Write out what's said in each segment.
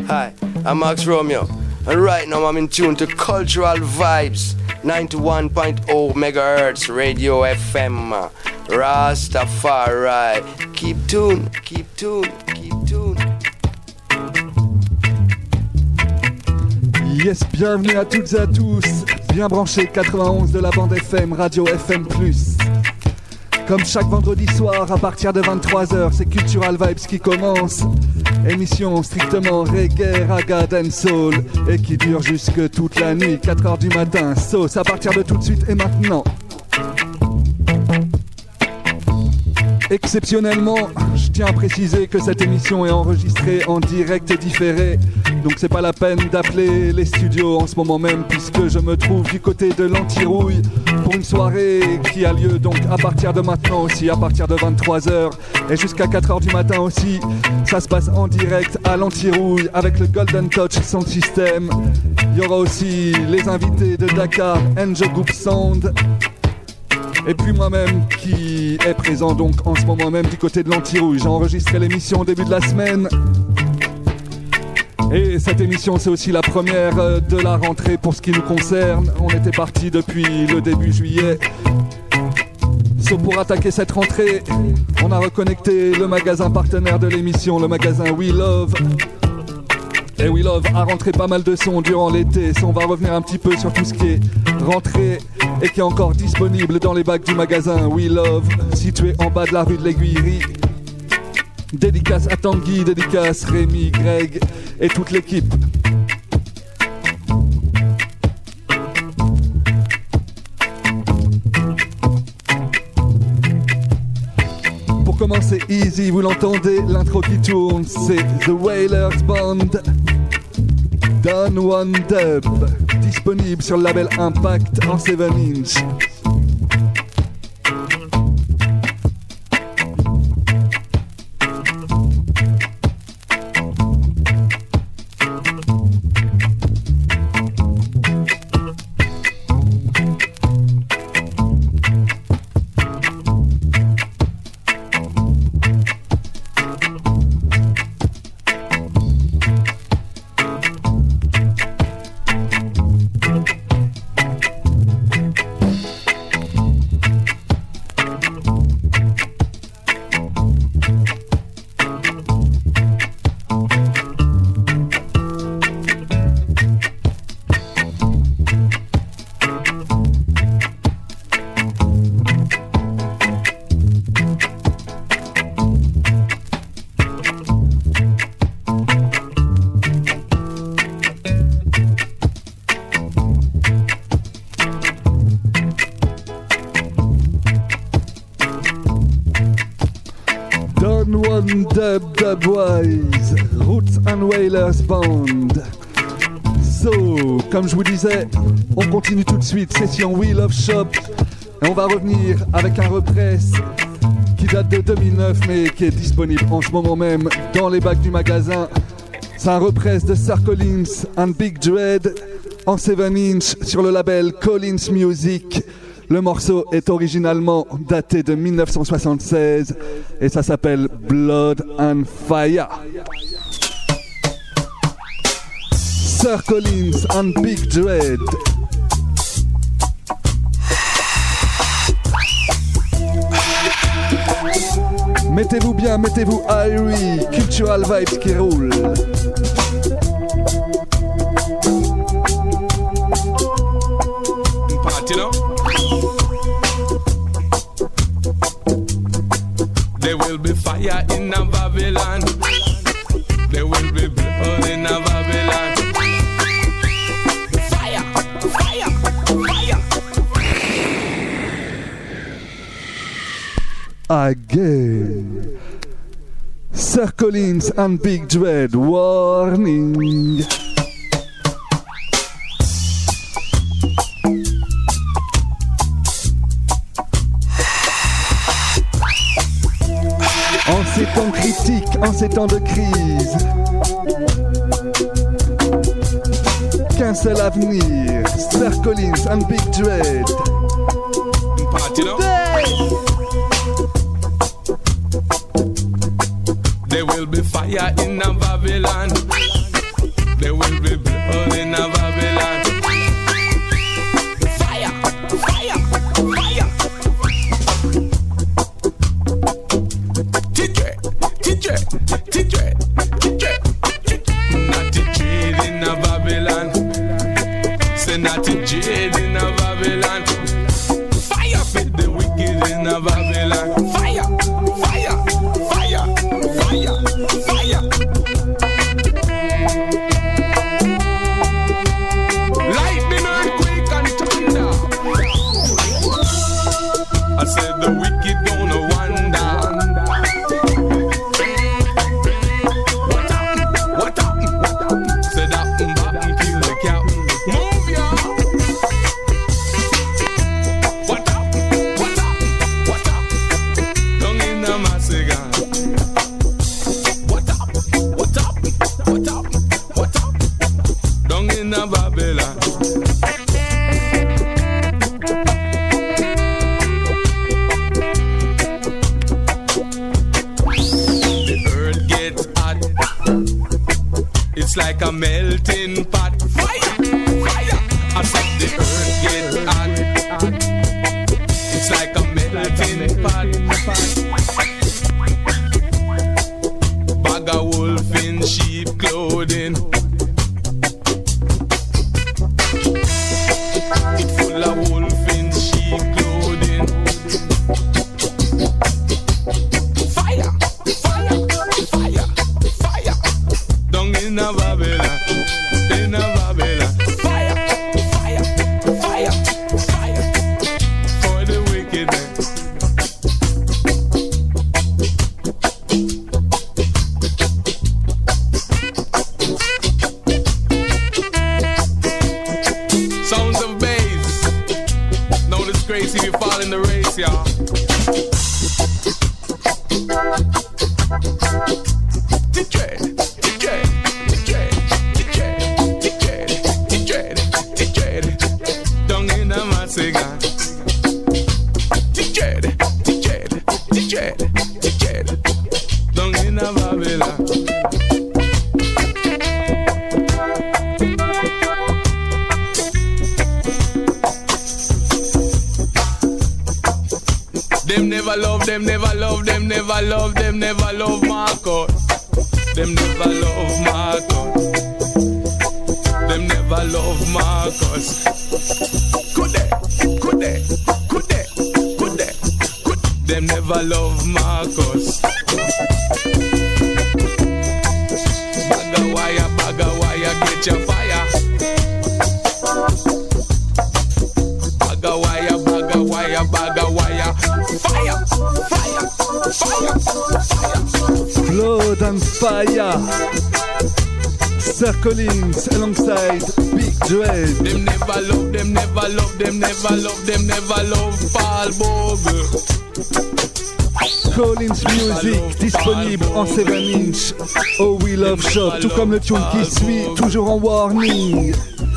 Hi, I'm Max Romeo, and right now I'm in tune to Cultural Vibes, 91.0 megahertz Radio FM. Rastafari, keep tuned, keep tuned, keep tuned. Yes, bienvenue à toutes et à tous, bien branchés 91 de la bande FM, Radio FM+. Comme chaque vendredi soir, à partir de 23h, c'est Cultural Vibes qui commence. Émission strictement reggae, raga, dancehall, et qui dure jusque toute la nuit, 4h du matin. Sauce à partir de tout de suite et maintenant. Exceptionnellement, je tiens à préciser que cette émission est enregistrée en direct et différé. Donc c'est pas la peine d'appeler les studios en ce moment même, puisque je me trouve du côté de l'Antirouille pour une soirée qui a lieu donc à partir de maintenant aussi, à partir de 23h et jusqu'à 4h du matin aussi. Ça se passe en direct à l'Antirouille avec le Golden Touch Sound System. Il y aura aussi les invités de Dakar, Angel Group Sound. Et puis moi-même qui est présent donc en ce moment même du côté de l'Antirouille. J'ai enregistré l'émission au début de la semaine. Et cette émission c'est aussi la première de la rentrée pour ce qui nous concerne. On était parti depuis le début juillet. Sauf pour attaquer cette rentrée, on a reconnecté le magasin partenaire de l'émission, le magasin We Love. Et We Love a rentré pas mal de sons durant l'été. On va revenir un petit peu sur tout ce qui est rentré et qui est encore disponible dans les bacs du magasin We Love, situé en bas de la rue de l'Aiguillerie. Dédicace à Tanguy, dédicace Rémi, Greg et toute l'équipe. Pour commencer easy, vous l'entendez, l'intro qui tourne, c'est The Wailers Band, Done One Dub, disponible sur le label Impact en 7 inch. Dubwise, Roots and Wailers Band. So, comme je vous disais, on continue tout de suite, session We Love Shop. Et on va revenir avec un repress qui date de 2009 mais qui est disponible en ce moment même dans les bacs du magasin. C'est un repress de Sir Collins and Big Dread en 7 inch sur le label Collins Music. Le morceau est originalement daté de 1976 et ça s'appelle Blood and Fire. Sir Collins and Big Dread. Mettez-vous bien, mettez-vous Irie, Cultural Vibes qui roule. There will be fire in a Babylon. There will be blood in a Babylon. Fire, fire, fire. Again. Sir Collins and Big Dread, warning. En ces temps critiques, en ces temps de crise, qu'un seul avenir, Sir Collins and Big Dread. There will be fire in a Babylon. Natty Jade in a Babylon. Fire for the wicked in a Babylon. Fire, fire, fire, fire, fire. Lightning, earthquake and thunder. I said the wicked gonna wonder. What happened? Said that button kill the cow. Move ya. What happened? Down in the massacre. What happened? Down in the Babylon. It's like a melting pot. Fire, fire. I said the earth get hot. It's like a melting pot. Bag of wolf in sheep clothing. It's full of wolf in sheep clothing. Fire, fire, fire, fire. Down in a Babylon, in a Babylon. Fire, fire, fire, fire. For the wicked man. Sounds of bass. No disgrace if you fall in the race, y'all. Them never love Marcus. Them never love Marcus. Them never love Marcus. Could they? Them never love Marcus. Bag a wire, get your fire. Bag a wire, fire, fire, fire, fire. Blood and Fire. Sir Collins alongside Big Dread. Them never love Paul Bogle. Collins Music disponible en 7-inch au We Love Shop, tout comme le tune qui suit, toujours en warning.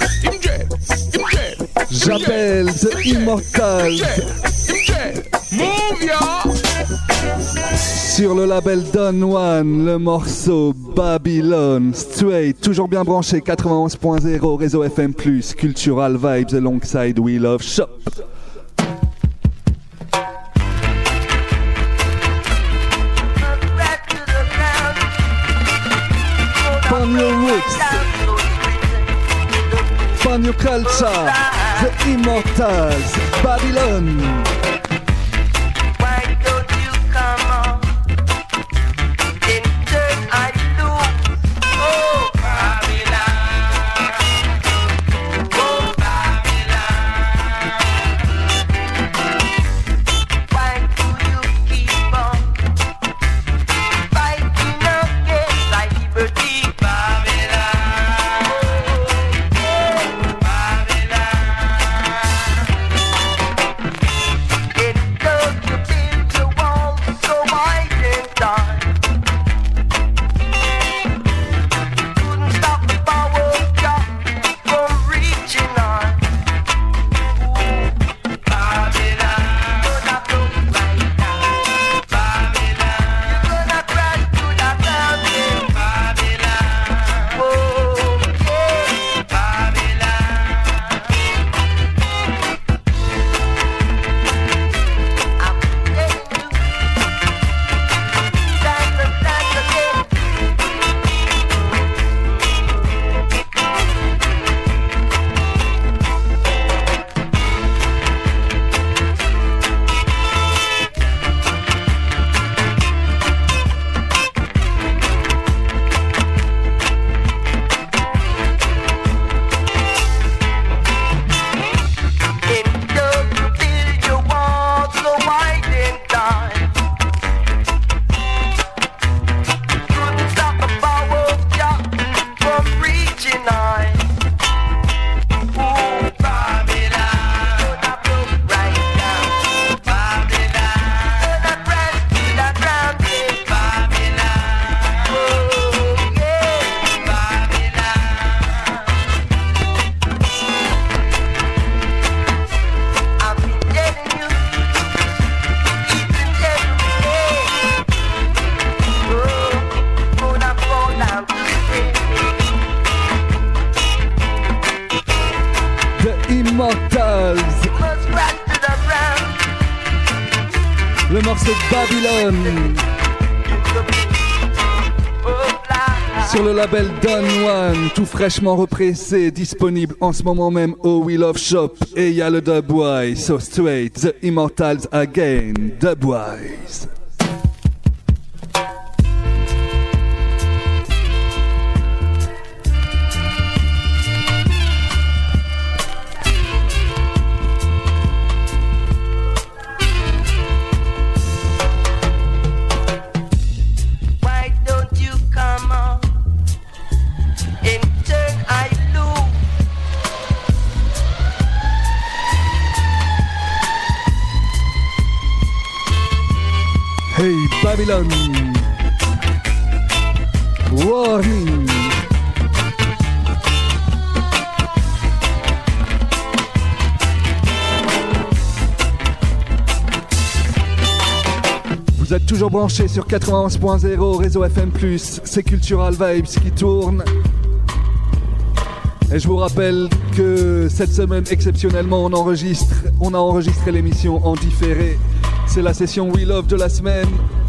J'appelle The Immortals sur le label Don One, le morceau Babylon Straight, toujours bien branché 91.0 réseau FM+, Cultural Vibes alongside We Love Shop. Find your roots, find your culture, The Immortals, Babylon. c'est Babylon. Sur le label Don One, tout fraîchement repressé, disponible en ce moment même au We Love Shop. Et il y a le Dubwise, So Straight, The Immortals Again, Dubwise. Hey Babylon, warning. Vous êtes toujours branchés sur 91.0 réseau FM+, c'est Cultural Vibes qui tourne. Et je vous rappelle que cette semaine, exceptionnellement, on a enregistré l'émission en différé. C'est la session We Love de la semaine.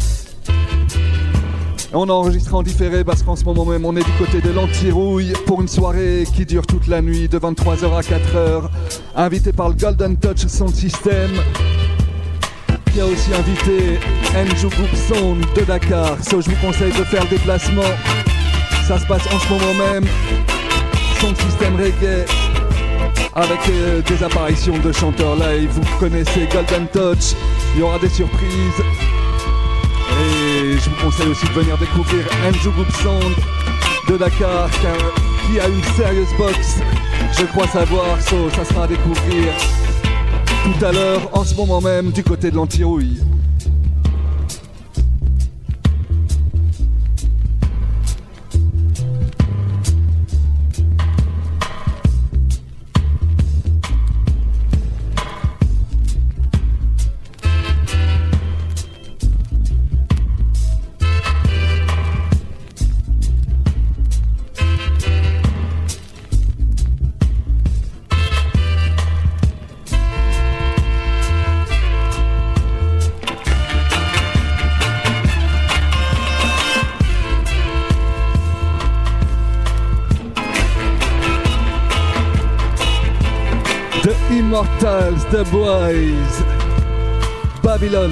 On a enregistré en différé parce qu'en ce moment même, on est du côté de l'Antirouille pour une soirée qui dure toute la nuit, de 23h à 4h. Invité par le Golden Touch Sound System, qui a aussi invité Andrew Group Sound de Dakar. So, je vous conseille de faire le déplacement. Ça se passe en ce moment même. Sound System Reggae. Avec des apparitions de chanteurs live, vous connaissez Golden Touch, il y aura des surprises. Et je vous conseille aussi de venir découvrir Andrew Group Sound de Dakar, qui a une sérieuse box, je crois savoir, ça sera à découvrir tout à l'heure, en ce moment même, du côté de l'Antirouille. Immortals, Dubwise, Babylon.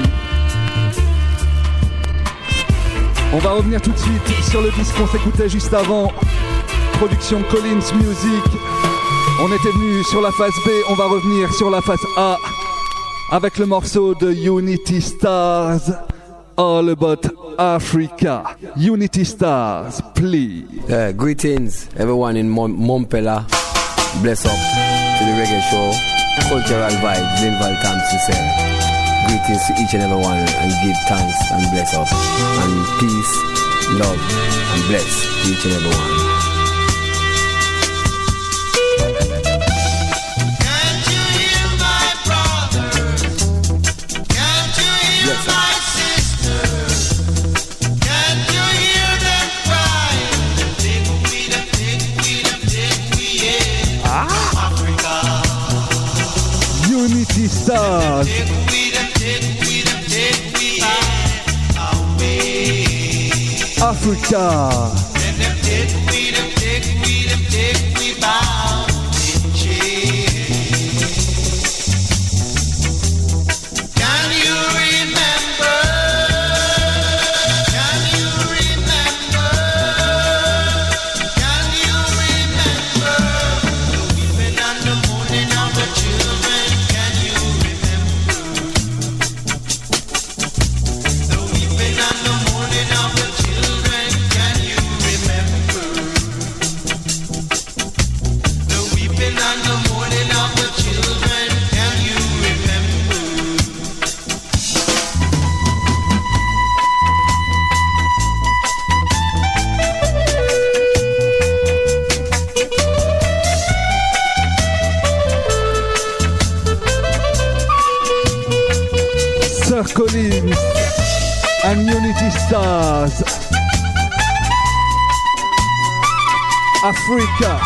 On va revenir tout de suite sur le disque qu'on s'écoutait juste avant. Production Collins Music. On était venu sur la phase B, on va revenir sur la phase A avec le morceau de Unity Stars, All About Africa. Unity Stars, please. Greetings, everyone in Mompela. Bless up to the reggae show. Cultural Vibes, Linval Thompson said. Greetings to each and every one, and give thanks and bless up. And peace, love, and bless to each and every one. Can't you hear my brothers? Can't you hear my sisters? Can't you hear them crying? Take we, yeah. Africa. Unity Stars. Africa. Collins and Unity Stars. Africa.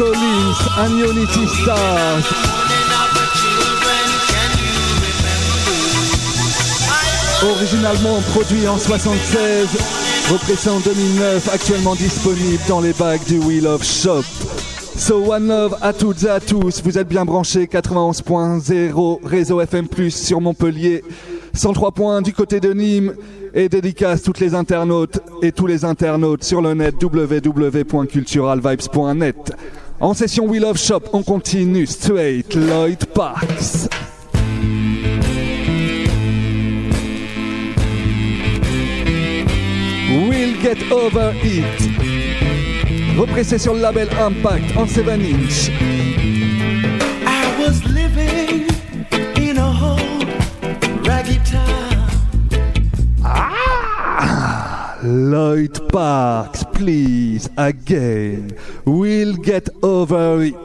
Collins and Unity Stars. Originalement produit en 76, repressé en 2009, actuellement disponible dans les bacs du We Love Shop. So one love à toutes et à tous, vous êtes bien branchés, 91.0 réseau FM+, sur Montpellier, 103 points du côté de Nîmes, et dédicace toutes les internautes et tous les internautes sur le net www.culturalvibes.net. En session We Love Shop, on continue straight Lloyd Parks. We'll Get Over It. Repressé sur le label Impact en 7-inch. I was living in a whole raggy town. Lloyd Parks, please, again. We'll get over it.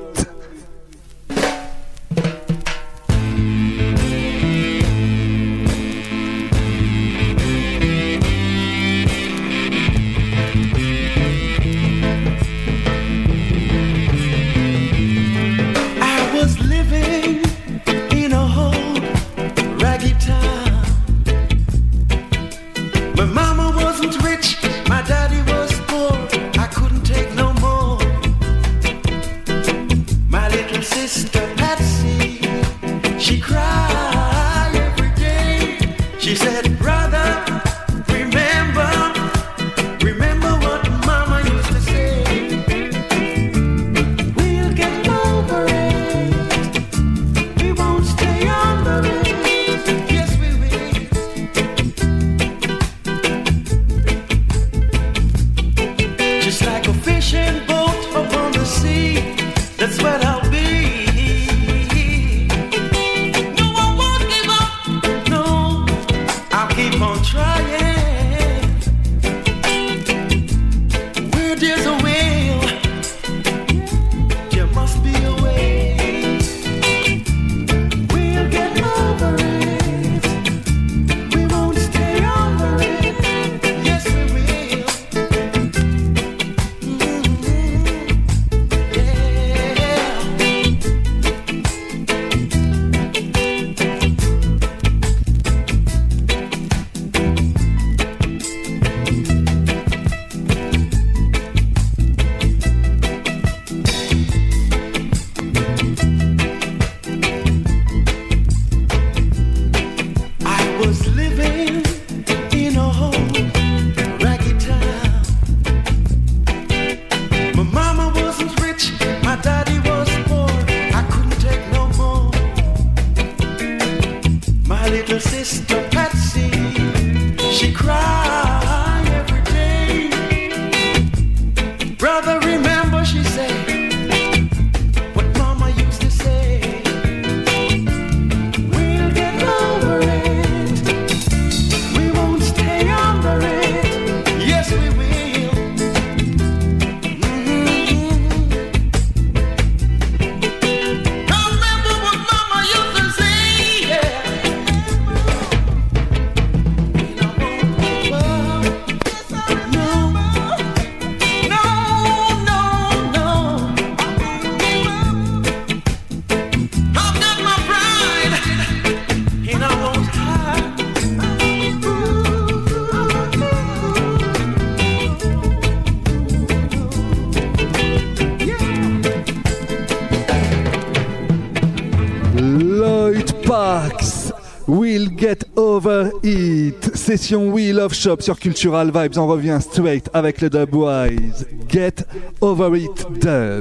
Get Over It, session We Love Shop sur Cultural Vibes. On revient straight avec le Dubwise. Get Over It Dub.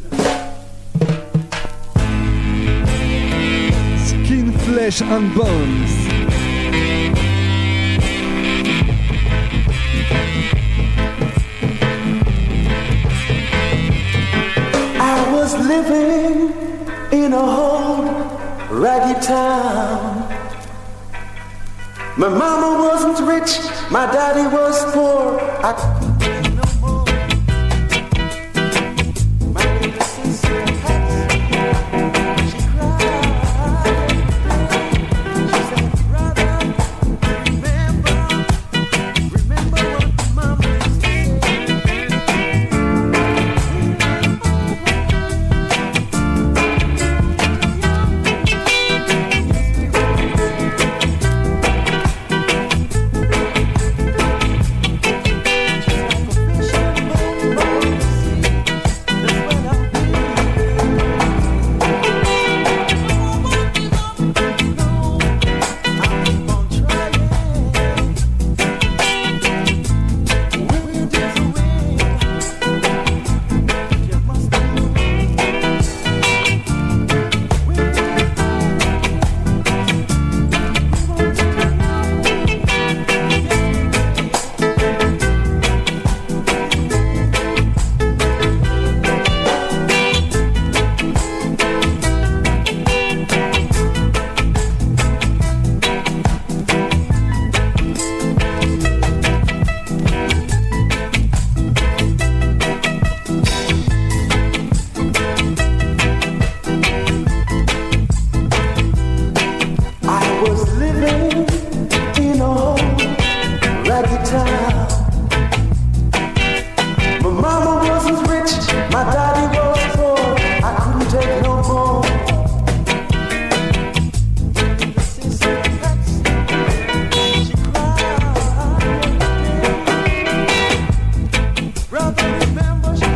Skin, Flesh and Bones. I was living in a whole raggy town. My mama wasn't rich, my daddy was poor. I couldn't take no more. My little sister she cried. She said, brother, remember what mama used to say. living in a old ragged town. My mama wasn't rich, my daddy was poor. I couldn't take no more. Brother, remember she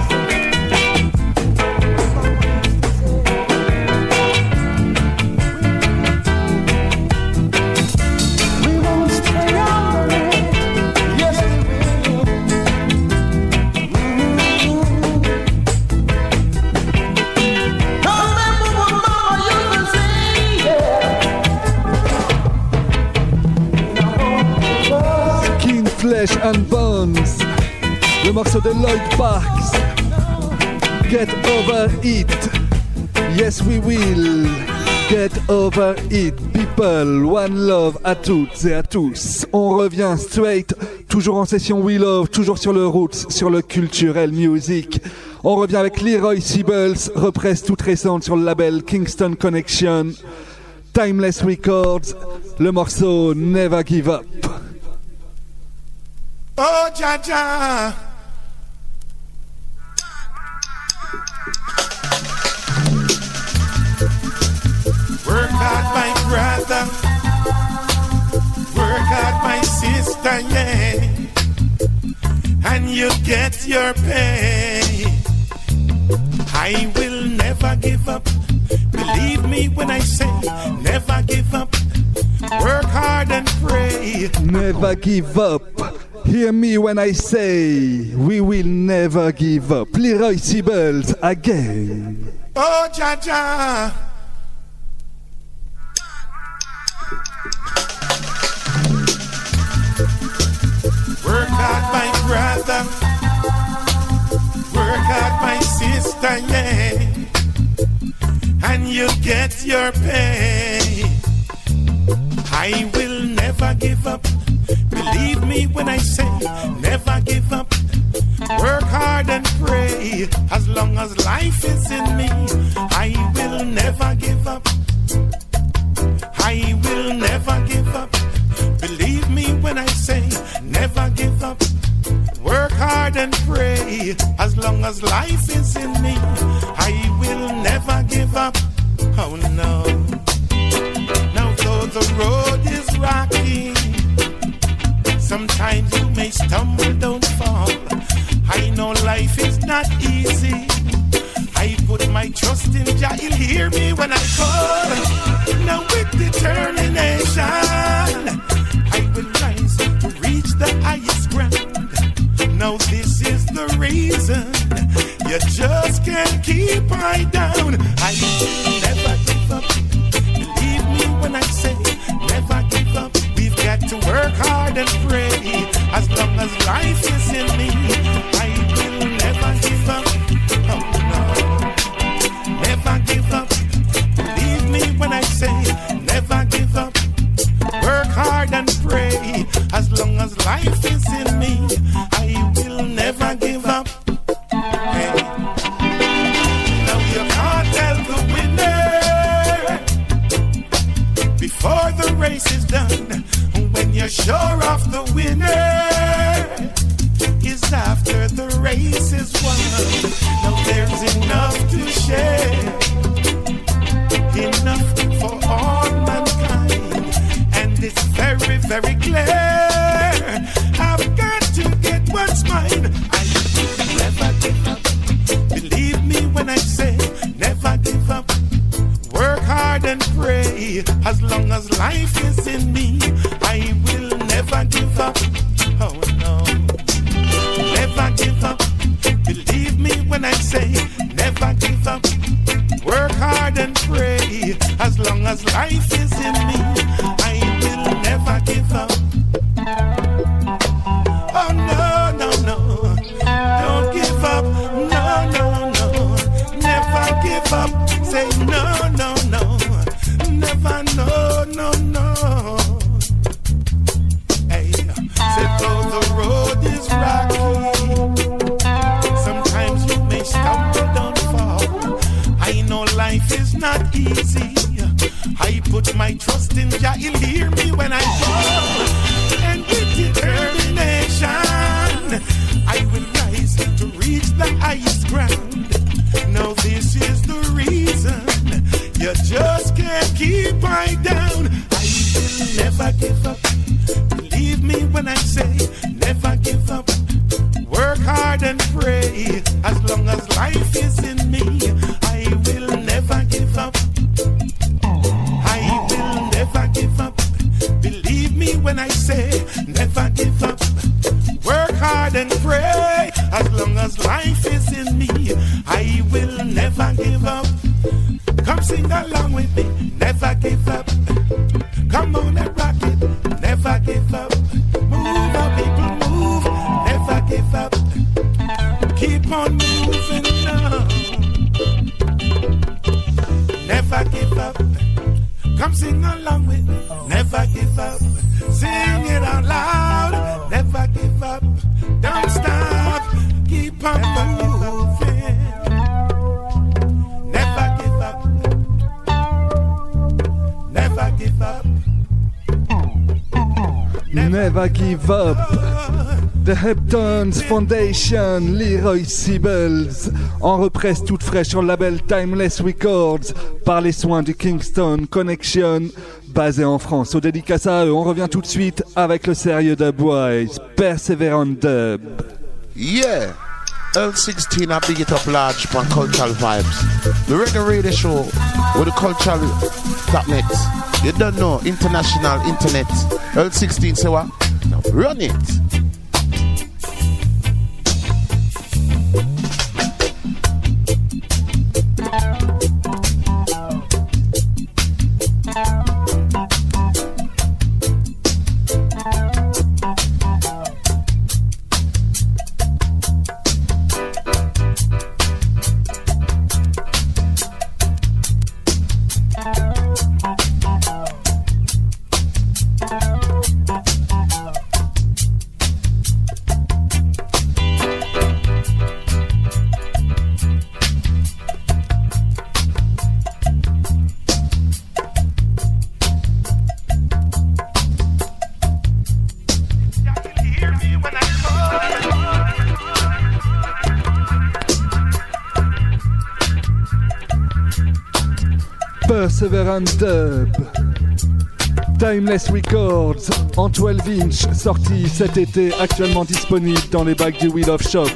Flesh and Bones, le morceau de Lloyd Parks, Get Over It, yes we will, get over it, people, one love à toutes et à tous. On revient straight, toujours en session We Love, toujours sur le Roots, sur le Culturel Music. On revient avec Leroy Sibbles, reprise toute récente sur le label Kingston Connection, Timeless Records, le morceau Never Give Up. Oh, Jaja. Work hard, my brother. Work hard, my sister, yeah. And you get your pay. I will never give up. Believe me when I say never give up. Work hard and pray. Never give up. Hear me when I say we will never give up. Leroy Sibbles again. Oh, Jaja. Work hard, my brother. Work hard, my sister, yeah. And you get your pay. I will never give up. Believe me when I say never give up. Work hard and pray. As long as life is in me, I will never give up. I will never give up. Believe me when I say never give up. Work hard and pray. As long as life is in me, I will never give up. Oh no. Now though the road is rocky, sometimes you may stumble, don't fall. I know life is not easy. I put my trust in Jah, he'll hear me when I call. Now with determination, I will rise to reach the highest ground. Now this is the reason you just can't keep I down. I will never give up. Believe me when I say never give up. We've got to work hard and pray. As long as life is in me, I will never give up. Oh no, never give up. Believe me when I say never give up. Work hard and pray. As long as life is in me, I will never give up. Hey. Now you can't tell the winner before the race is done. When you're sure of the winner is after the race is won. Now there's enough to share, enough for all mankind, and it's very, very clear. I've got to get what's mine. I will never give up. Believe me when I say never give up. Work hard and pray. As long as life is in me, I will never give up. Oh no, never give up. Believe me when I say never give up. Work hard and pray. As long as life is in me, I will never give up. Oh no, no, no, don't give up. No, no, no, never give up. Say no, no, no, never, no, no, no. hear me when I call, and with determination, I will rise to reach the highest ground. Now this is the reason you just can't keep me down. I will never give up. Believe me when I say never give up. Work hard and pray. As long as life is in me, I will never give up. I will never give up. Believe me when I say never give up. Work hard and pray. As long as life is in me, I will never give up. Come sing along with me, never give up. Come on and rock it, never give up. Move on, people, move, never give up. Keep on moving now. Never give up. Come sing along with me, never give up. Sing it out loud, never give up. Don't stop, keep on moving. Never give up. Never give up. Never give up. The Heptones Foundation, Leroy Sibbles, en represse toute fraîche sur le label Timeless Records, par les soins du Kingston Connection, basé en France. Au dédicace à eux, on revient tout de suite avec le sérieux Dubwise, Perseverant Dub. Yeah, L16, I big it up large for Cultural Vibes. The Reggae Radio Show with the Cultural Top.net. You don't know, international internet. L16, say what? Now run it. Perseverant Dub, Timeless Records, en 12 inch, sorti cet été, actuellement disponible dans les bacs du Wheel of Shop.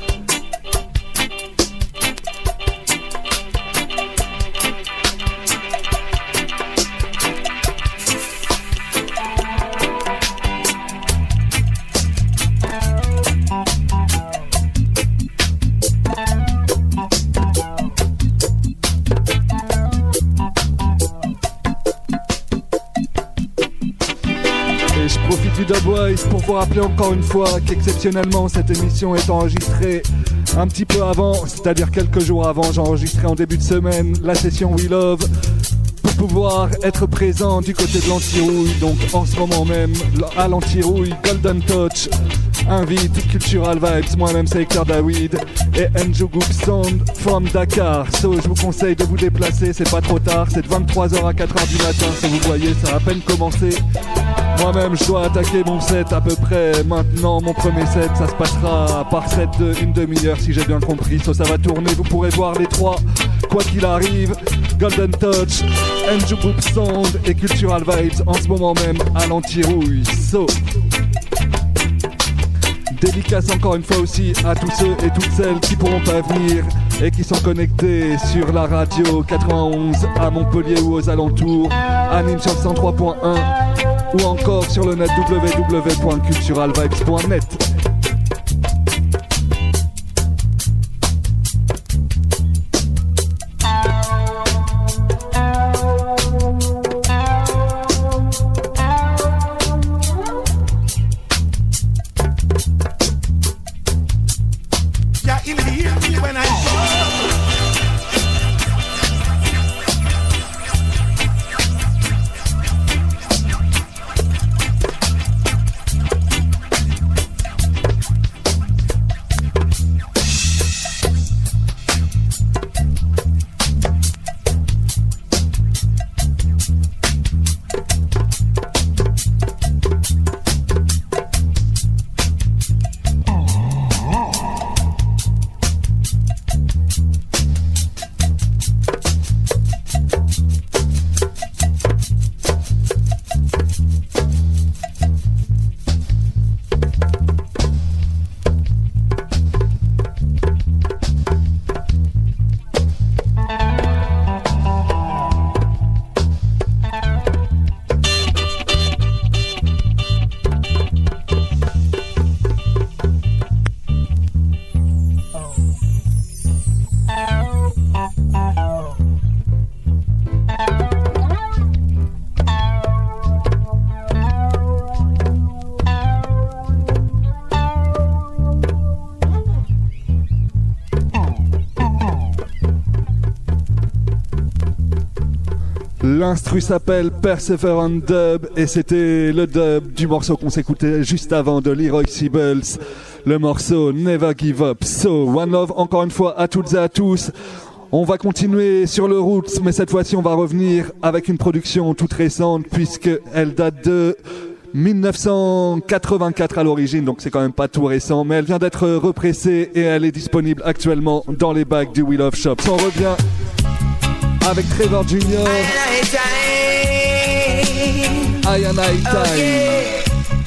Dubwise pour vous rappeler encore une fois qu'exceptionnellement cette émission est enregistrée un petit peu avant, c'est-à-dire quelques jours avant. J'ai enregistré en début de semaine la session We Love pour pouvoir être présent du côté de l'Antirouille. Donc en ce moment même à l'Antirouille, Golden Touch invite Cultural Vibes, moi-même c'est Hector David et Njougou Sound from Dakar. So je vous conseille de vous déplacer, c'est pas trop tard, c'est de 23h à 4h du matin. Si vous voyez, ça a à peine commencé. Moi-même, je dois attaquer mon set à peu près maintenant. Mon premier set, ça se passera par set de une demi-heure si j'ai bien compris. So, ça va tourner, vous pourrez voir les trois, quoi qu'il arrive. Golden Touch, Njougou Sound et Cultural Vibes en ce moment même à l'Antirouille. So, dédicace encore une fois aussi à tous ceux et toutes celles qui pourront pas venir et qui sont connectés sur la radio 91 à Montpellier ou aux alentours, à Nîmes sur 103.1 ou encore sur le net www.culturalvibes.net. L'instru s'appelle Perseverant Dub et c'était le dub du morceau qu'on s'écoutait juste avant de Leroy Sibbles, le morceau Never Give Up. So, one love encore une fois à toutes et à tous. On va continuer sur le Roots, mais cette fois-ci on va revenir avec une production toute récente puisqu'elle date de 1984 à l'origine, donc c'est quand même pas tout récent, mais elle vient d'être repressée et elle est disponible actuellement dans les bacs du We Love Shop. On revient avec Trevor Jr. I and I Time.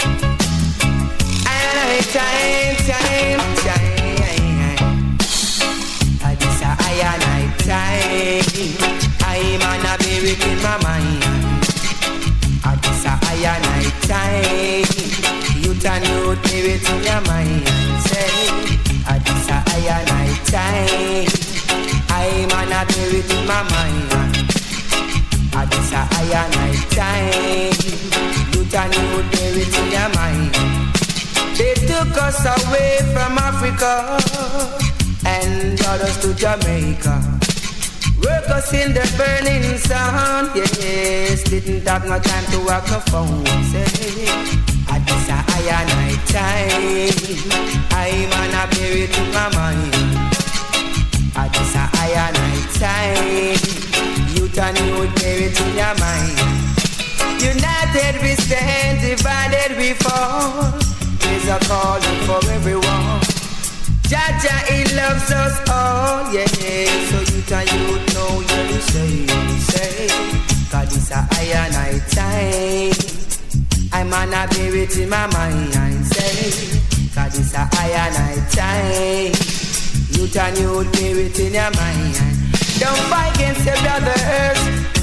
I'm on a be in my mind. This a I and I time. You turn you spirit in your mind. Say, this a I and I time. I'm on a spirit in my mind. This a I and I time. You turn you spirit in your mind. They took us away from Africa and brought us to Jamaica. Work us in the burning sun, yes. Didn't have no time to work no phone, say. At this a I and I time, I'm on a bury to my mind. At this a I and I time, youth and youth bury to your mind. United we stand, divided we fall. There's a calling for everyone. Jaja, he loves us all, yeah. So you can you know you say, cause it's a I and I time. I'm on a bury it in my mind, say, cause it's a I and I time. You can you bury it in your mind. Don't fight against your brothers.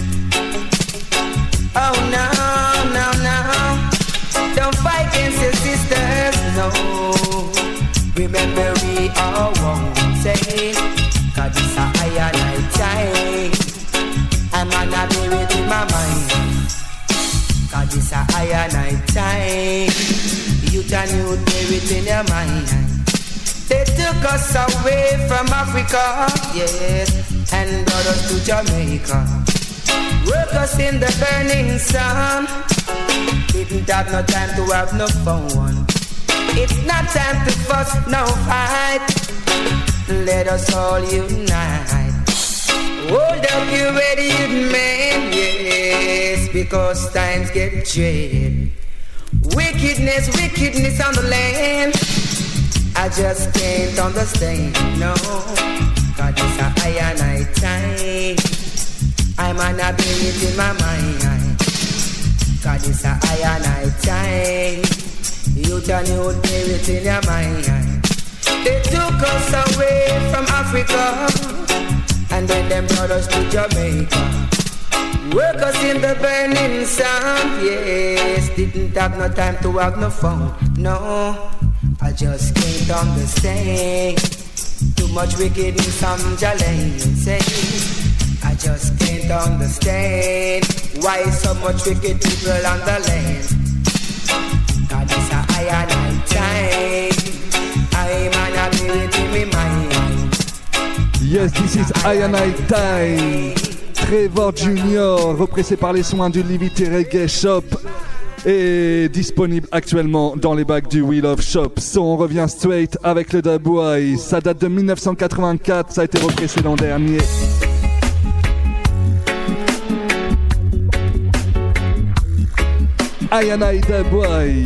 Oh no, no, no. Don't fight against your sisters, no. Remember we all won't say, cause it's a I and I time. I'm on a bury it in my mind. Cause it's a I and I time. You can you bury it in your mind. They took us away from Africa, yes, and brought us to Jamaica. Work us in the burning sun. Didn't have no time to have no phone. It's not time to fuss, no fight. Let us all unite. Hold up your ready man, yes, because times get dread. Wickedness, wickedness on the land. I just can't understand, no. Cause it's a I and I time. I'm on a bury it in my mind. Cause it's a I and I time. You turn you bury it in your mind. They took us away from Africa and then them brought us to Jamaica. Work us in the burning sun, yes. Didn't have no time to have no phone, no. I just can't understand. Too much wickedness on Jalaine, say. I just can't understand why so much wicked people on the land. God is a I and I time. I'm on a bury it in my mind. Yes, this is I and I time. Trevor Jr, repressé par les soins du Liberty Reggae Shop, est disponible actuellement dans les bacs du We Love Shop. So, on revient straight avec le Dub Wise. Ça date de 1984, ça a été repressé l'an dernier. I and I Dub Wise.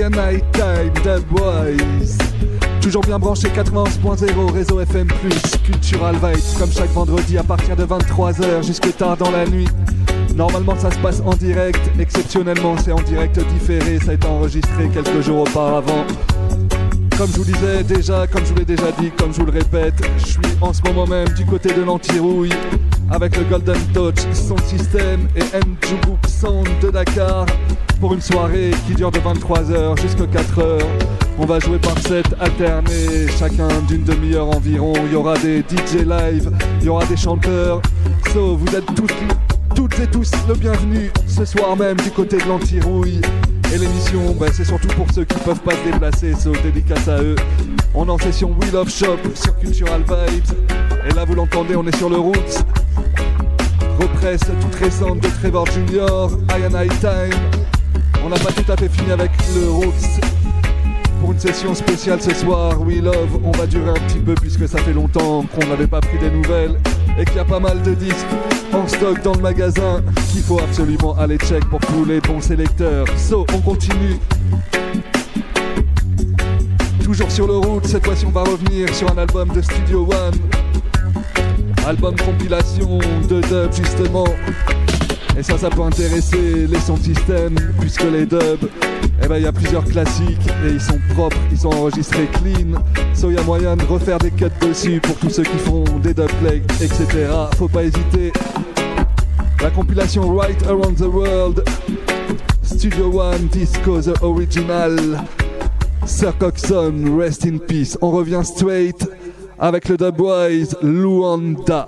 Night Time, Dubwise. Toujours bien branché 91.0, réseau FM+, Cultural Vibes, comme chaque vendredi à partir de 23h jusque tard dans la nuit. Normalement ça se passe en direct, exceptionnellement c'est en direct différé, ça a été enregistré quelques jours auparavant. Comme je vous disais déjà, comme je vous l'ai déjà dit, comme je vous le répète, je suis en ce moment même du côté de l'Antirouille avec le Golden Touch Sound System et Njubouk Sound de Dakar pour une soirée qui dure de 23h jusqu'à 4h. On va jouer par set alterné, chacun d'une demi-heure environ. Il y aura des DJ live, il y aura des chanteurs. So, vous êtes toutes et tous le bienvenu ce soir même du côté de l'Antirouille. Et l'émission, c'est surtout pour ceux qui peuvent pas se déplacer, so dédicace à eux. On est en session Wheel of Shop sur Cultural Vibes. Et là, vous l'entendez, on est sur le Roots. Represse toute récente de Trevor Jr, Night Time. On n'a pas tout à fait fini avec le Roots. Pour une session spéciale ce soir, We Love, on va durer un petit peu puisque ça fait longtemps qu'on n'avait pas pris des nouvelles et qu'il y a pas mal de disques en stock dans le magasin qu'il faut absolument aller check pour tous les bons sélecteurs. So, on continue. Toujours sur le route, cette fois-ci on va revenir sur un album de Studio One. Album compilation de dub justement. Et ça peut intéresser les sound systems puisque les dubs, il y a plusieurs classiques et ils sont propres, ils sont enregistrés clean. So il y a moyen de refaire des cuts dessus pour tous ceux qui font des dubplays, etc. Faut pas hésiter. La compilation Right Around the World, Studio One, Disco The Original, Sir Coxon, Rest in Peace. On revient straight avec le Dubwise Luanda.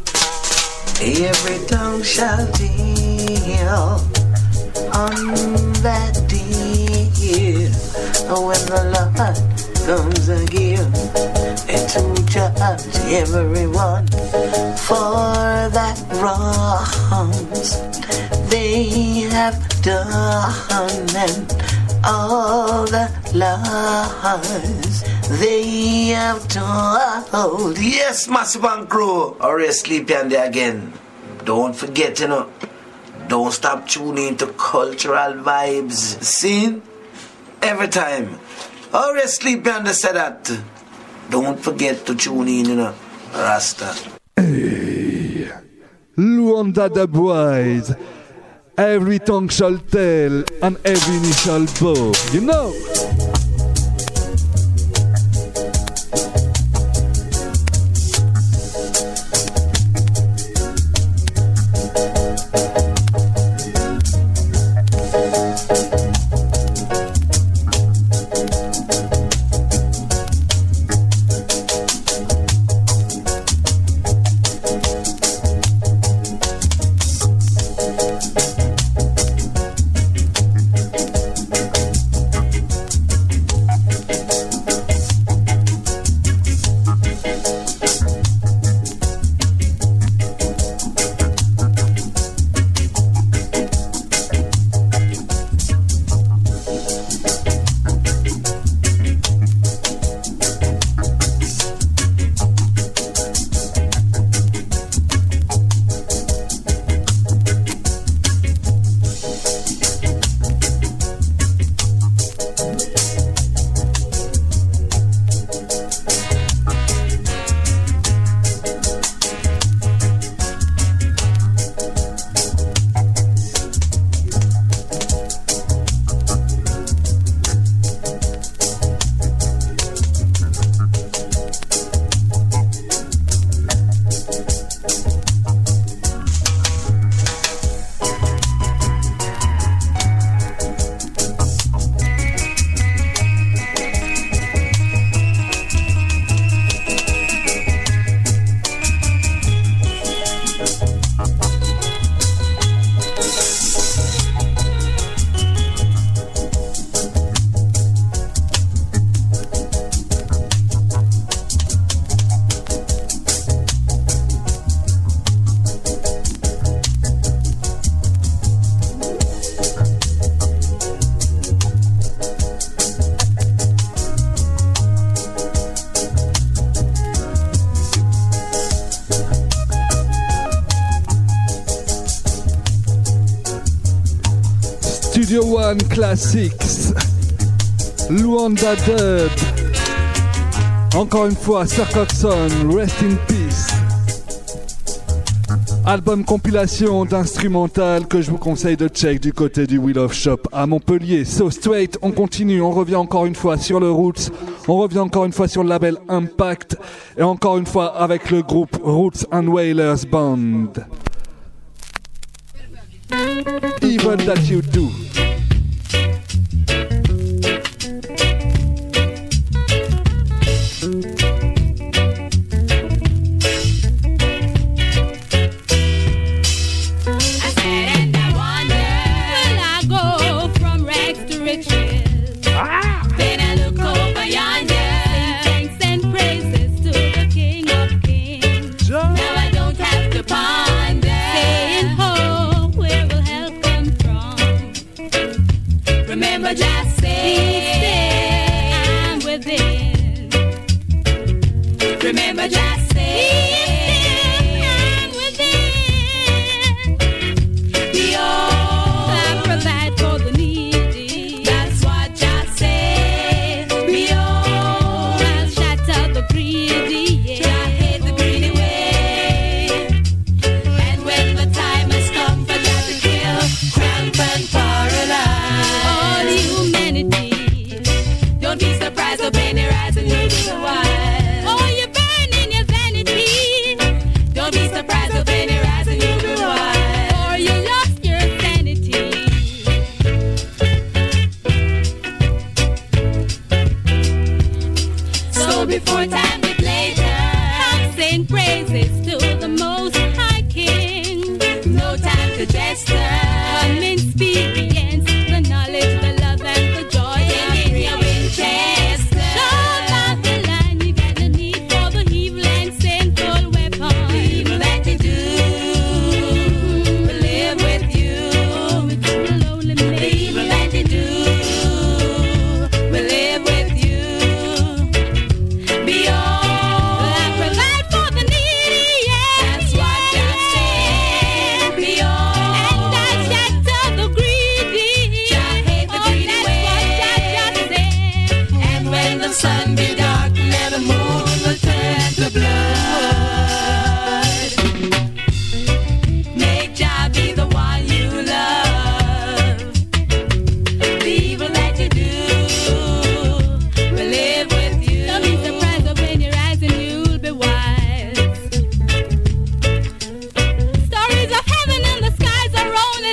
Every tongue shall deal on that day when the Lord comes again to judge everyone for that wrongs they have done and all the lies they have told. Yes, Massive and Crew, or Sleepy and there again. Don't forget, don't stop tuning to Cultural Vibes. See? Every time. Or Sleepy and said that. Don't forget to tune in, Rasta. Hey, Luanda Dubwise. Every tongue shall tell and every knee shall bow. You know? Studio One Classics. Luanda Dub. Encore une fois, Sir Coxon, Rest in Peace. Album compilation d'instrumental que je vous conseille de check du côté du Wheel of Shop à Montpellier. So straight, on continue, on revient encore une fois sur le Roots, on revient encore une fois sur le label Impact et encore une fois avec le groupe Roots and Wailers Band. Evil That You Do. Remember, just say, I'm within. Be all I provide for the needy. That's what just say. Be all I'll shatter the greedy. Yeah, I hate the greedy way. And when the time has come for just to kill, cramp and paralyze all humanity. Don't be surprised or penny rise and you'll be wise. Before time get later, I'm saying praises to the Most High King. No time to jester, an experience, the knowledge, the love, and the joy in your Winchester. Show down the line, you got the need for the evil and sinful weapon. The evil that you do will live with you. The lonely man. The evil that you do will live with you. Sun be dark, and the moon will turn to blood. Make Jah be the one you love. The evil that you do will live with you. Don't be surprised when you rise and you'll be wise. Stories of heaven and the skies are only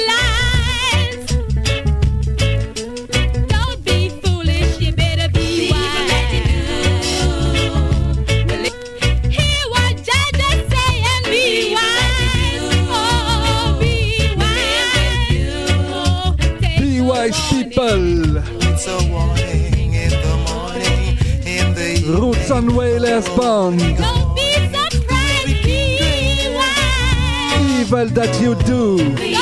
lies. Don't be foolish, you better be wise. People. Roots and Wailers Band. Don't be surprised, be wise. Evil That You Do.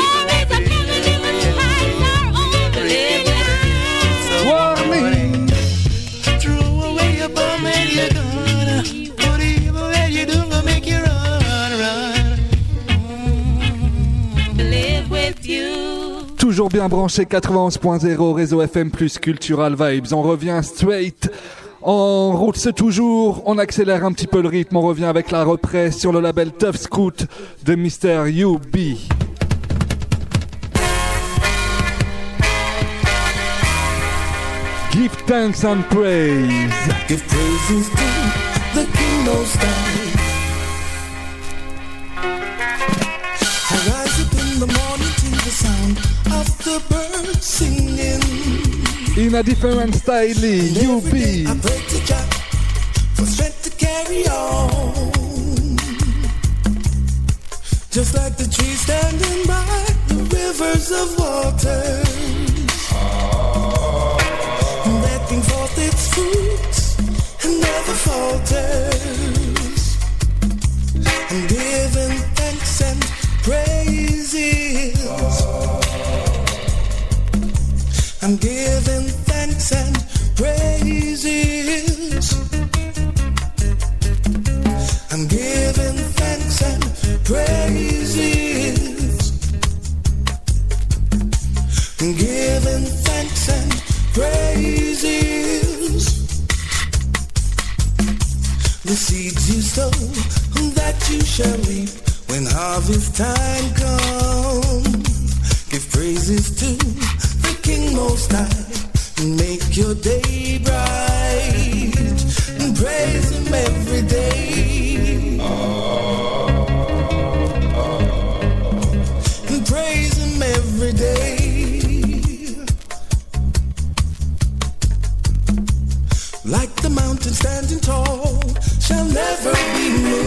Warning. Throw away your bomb and you're gonna. What evil that you do gonna make you run. Live with you. Toujours bien branché 91.0 réseau FM plus Cultural Vibes. On revient straight en route, c'est toujours. On accélère un petit peu le rythme. On revient avec la reprise sur le label Tough Scout de Mr. UB. Give thanks and praise. Give praises to the King Most High. I rise up in the morning to the sound of the birds singing. In a different style, UB. I pray to Jah for strength to carry on. Just like the trees standing by the rivers of water, that brings forth its fruits and never falters. I'm giving thanks and praises. I'm giving thanks and praises. I'm giving thanks and praises. I'm giving thanks and praises. The seeds you sow, that you shall reap when harvest time comes. Give praises to the King Most High, and make your day bright, and praise Him every day. And praise Him every day. Like the mountain standing tall, shall never be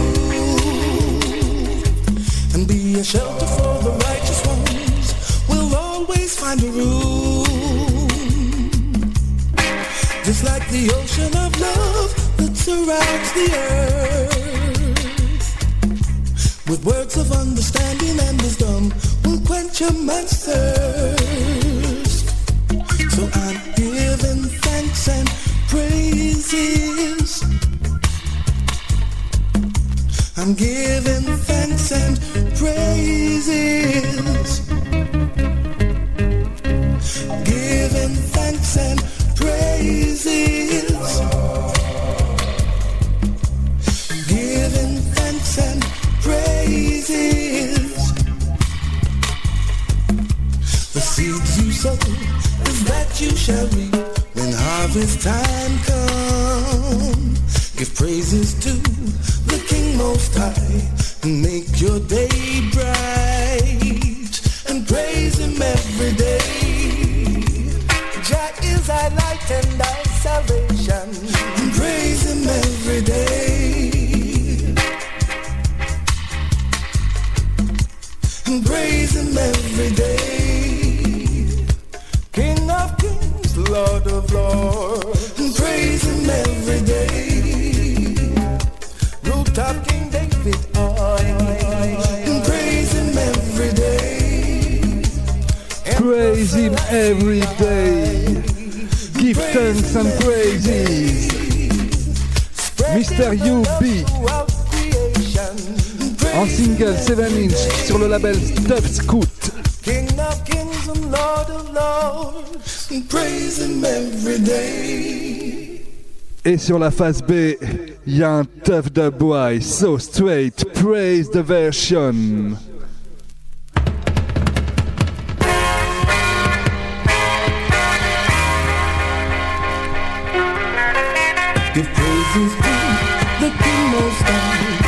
moved, and be a shelter for the righteous ones, will always find a room. Just like the ocean of love that surrounds the earth, with words of understanding and wisdom will quench a man's thirst. So I'm giving thanks and praises. I'm giving thanks and praises. Giving thanks and praises. Giving thanks and praises. The seeds you sow is that you shall reap when harvest time comes. Give praises to the King Most High, and make your day bright, and praise Him every day. Jah is our light and our salvation, and praise Him every day. And praise Him every day. King of kings, Lord of lords, and praise Him every day. Root of King David, and praise Him every day. Praise Him every day. Give thanks and praises. Mr. UB en single 7-inch sur le label Stuff Scoot. King of kings and Lord of lords, and praise Him every day. Et sur la face B, il y a un Tough Dub Boy, So Straight, Praise the Version. Give praises to the King Most High.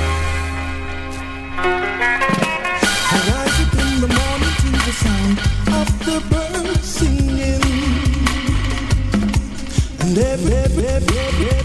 I rise up in the morning to the sound of the birds singing, and every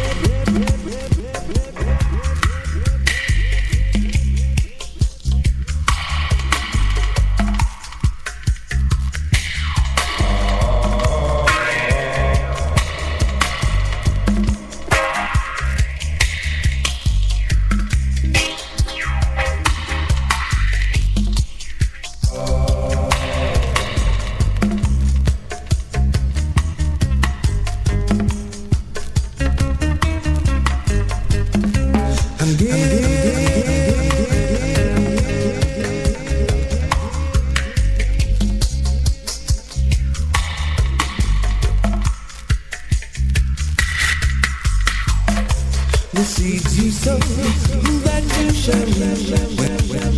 the seeds you sow, that you shall reap.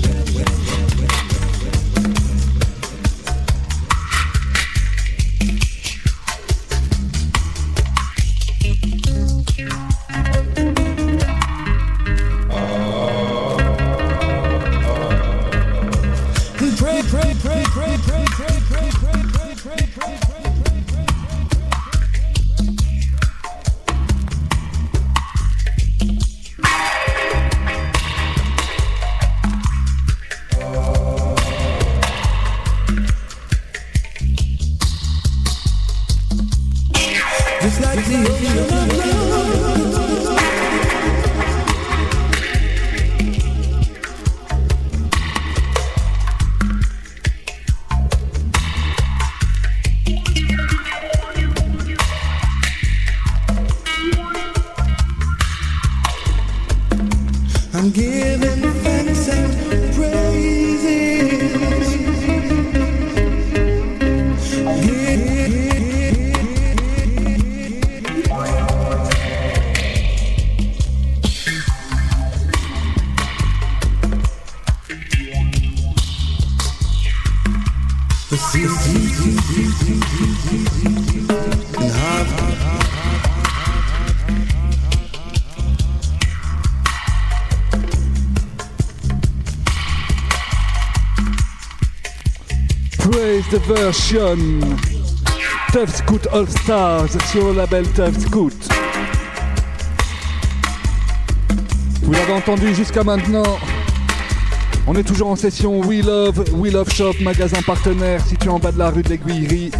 Pray, pray, pray, pray, pray, pray, pray, pray, pray, pray, pray, pray. Just like the ocean of love. I'm giving thanks and praises. the seeds and harvest. Praise the version Tough Scout All Stars sur le label Tough Scout. Vous l'avez entendu jusqu'à maintenant. On est toujours en session We Love Shop, magasin partenaire situé en bas de la rue de l'Aiguillerie.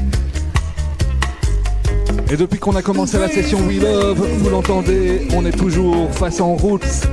Et depuis qu'on a commencé la session We Love, vous l'entendez, on est toujours façon roots.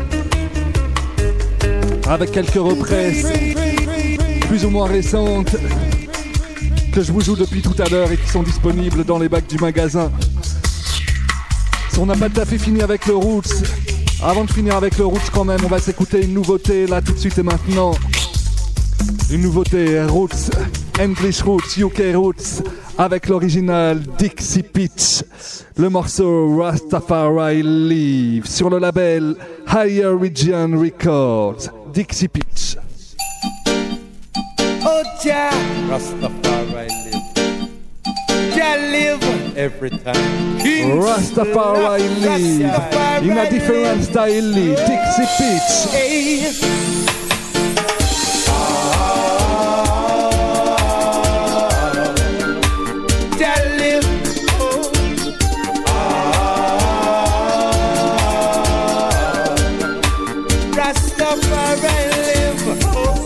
Avec quelques represses plus ou moins récentes que je vous joue depuis tout à l'heure et qui sont disponibles dans les bacs du magasin. Si on n'a pas tout à fait fini avec le roots, avant de finir avec le roots quand même, on va s'écouter une nouveauté là tout de suite et maintenant. Une nouveauté roots, English roots, UK roots, avec l'original Dixie Pitch. Le morceau Rastafari Live sur le label Higher Region Records. Dixie Pitch. Oh Jah, Rastafari live. Jah live every time. Rastafari live in a different style. Dixie Pitch. Hey. Jah live. Rastafari live.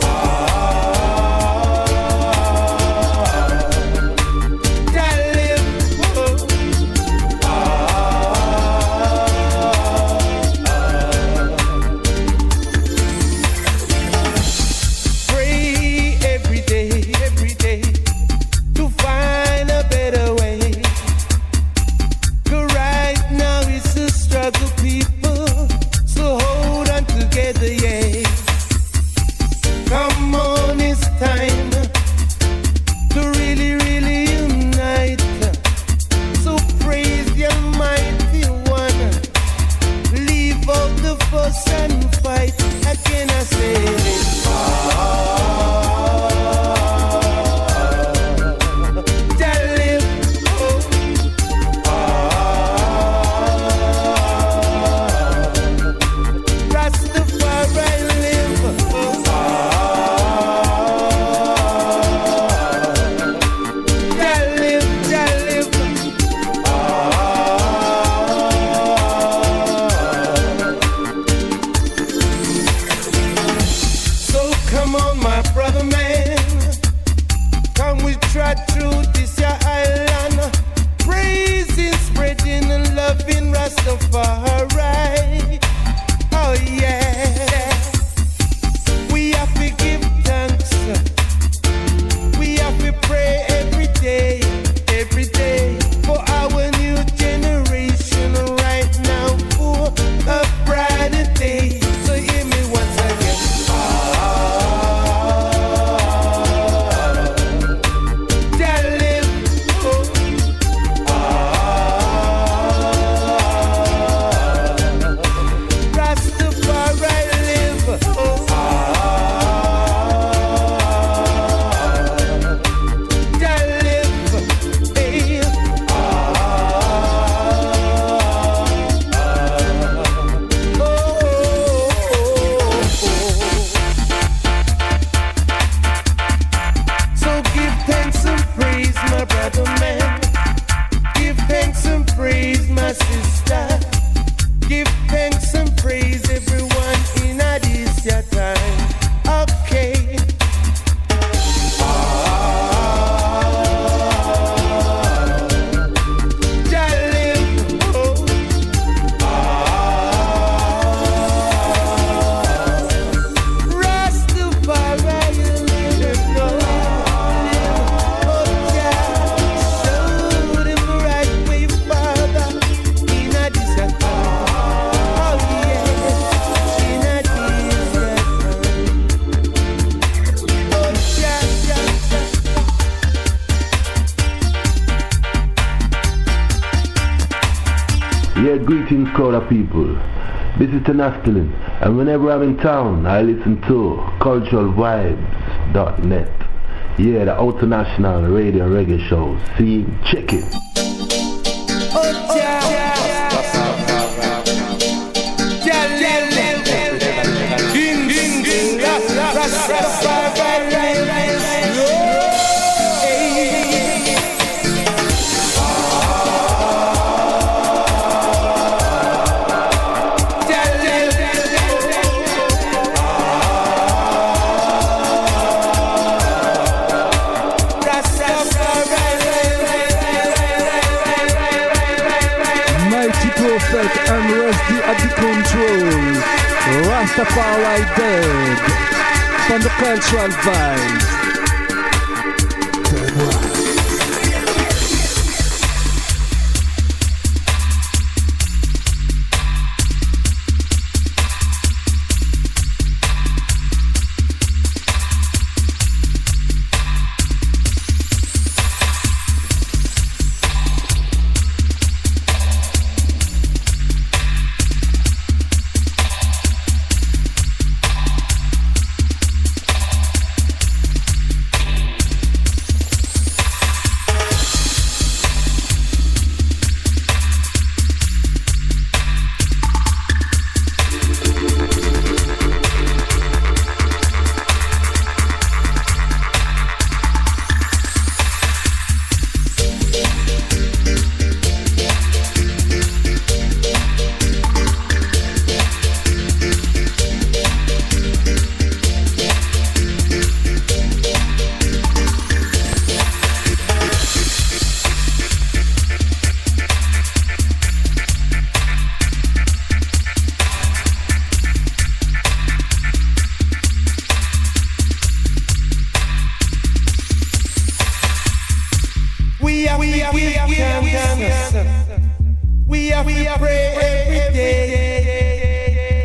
Greetings, crowd of people. This is Tenastelin, and whenever I'm in town, I listen to culturalvibes.net. Yeah, the International Radio Reggae Show. See, check it. Rastafari Dead from the Cultural Vibes. We pray every day.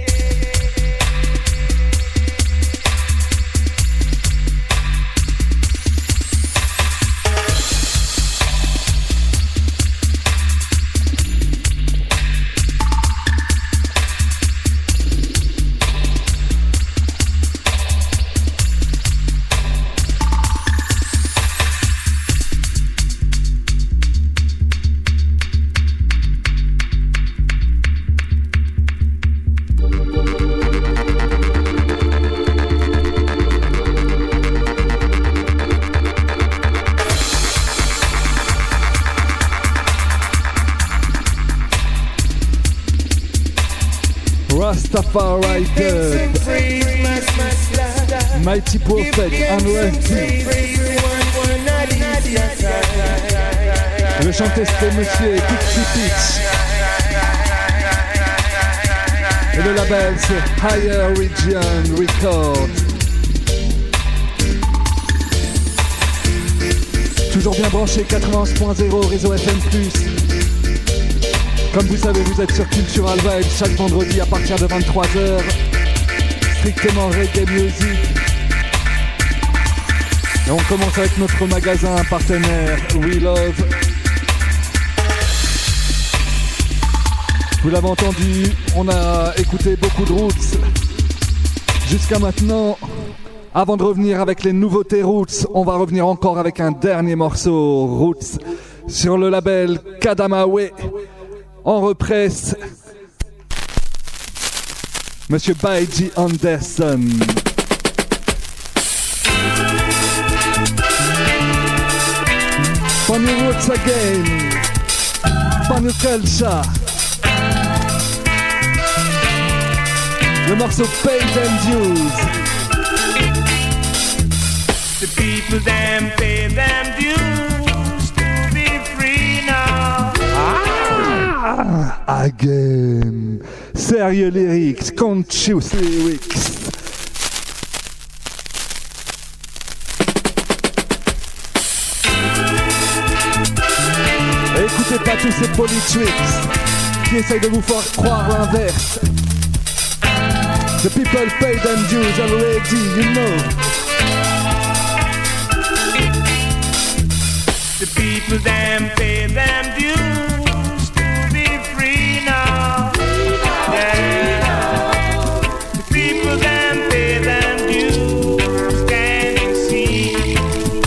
Rastafari Dead, Mighty Prophet, Unresting. Le chanteur c'était Monsieur Dixie Pitch. Et le label c'est Higher Region Records. Toujours bien branché 91.0 réseau FM+. Comme vous savez, vous êtes sur Cultural Vibes chaque vendredi à partir de 23h. Strictement reggae music. Et on commence avec notre magasin partenaire We Love. Vous l'avez entendu, on a écouté beaucoup de Roots jusqu'à maintenant. Avant de revenir avec les nouveautés Roots, on va revenir encore avec un dernier morceau Roots sur le label Kadamawe. En represse, Monsieur Baiji Anderson. On your roots again, on your culture. Le morceau Pay Them Dues. The people them pay them dues to be free now. Again. Sérieux lyrics, conscious lyrics. Écoutez pas tous ces politics qui essayent de vous faire croire l'inverse. The people pay them dues already, you know. The people them pay them dues to be free now. Yeah. The people them pay them dues, can you see?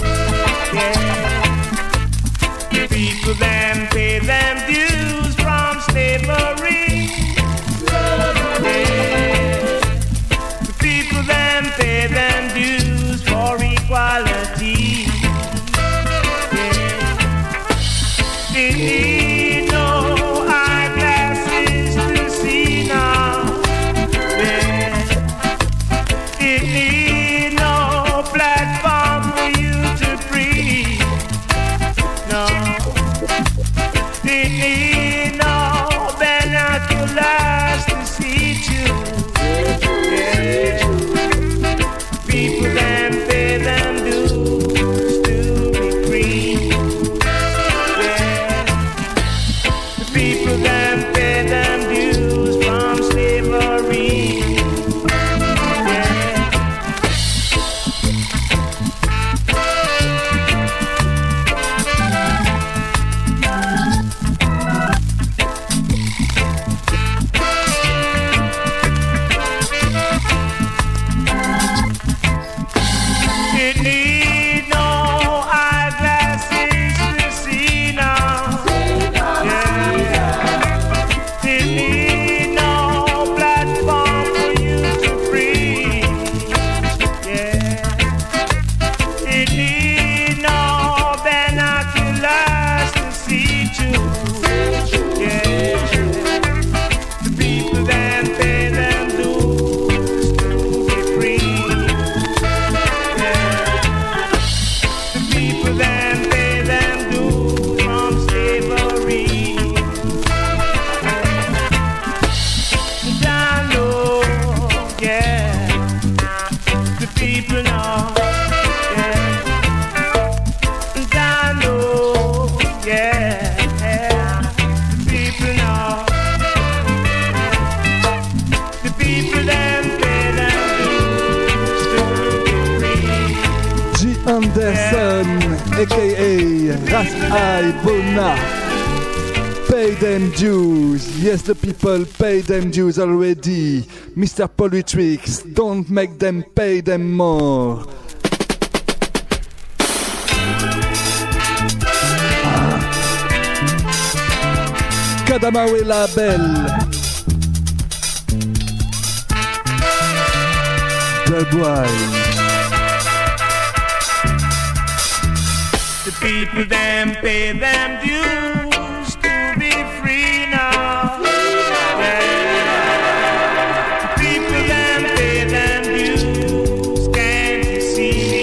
Anderson, aka Ras Ai Bona. Pay them dues. Yes, the people pay them dues already. Mr. Politrix, don't make them pay them more. Kadamawe Label. Dubwise. The people them pay them dues to be free now. Yeah. The people them pay them dues, can't you see?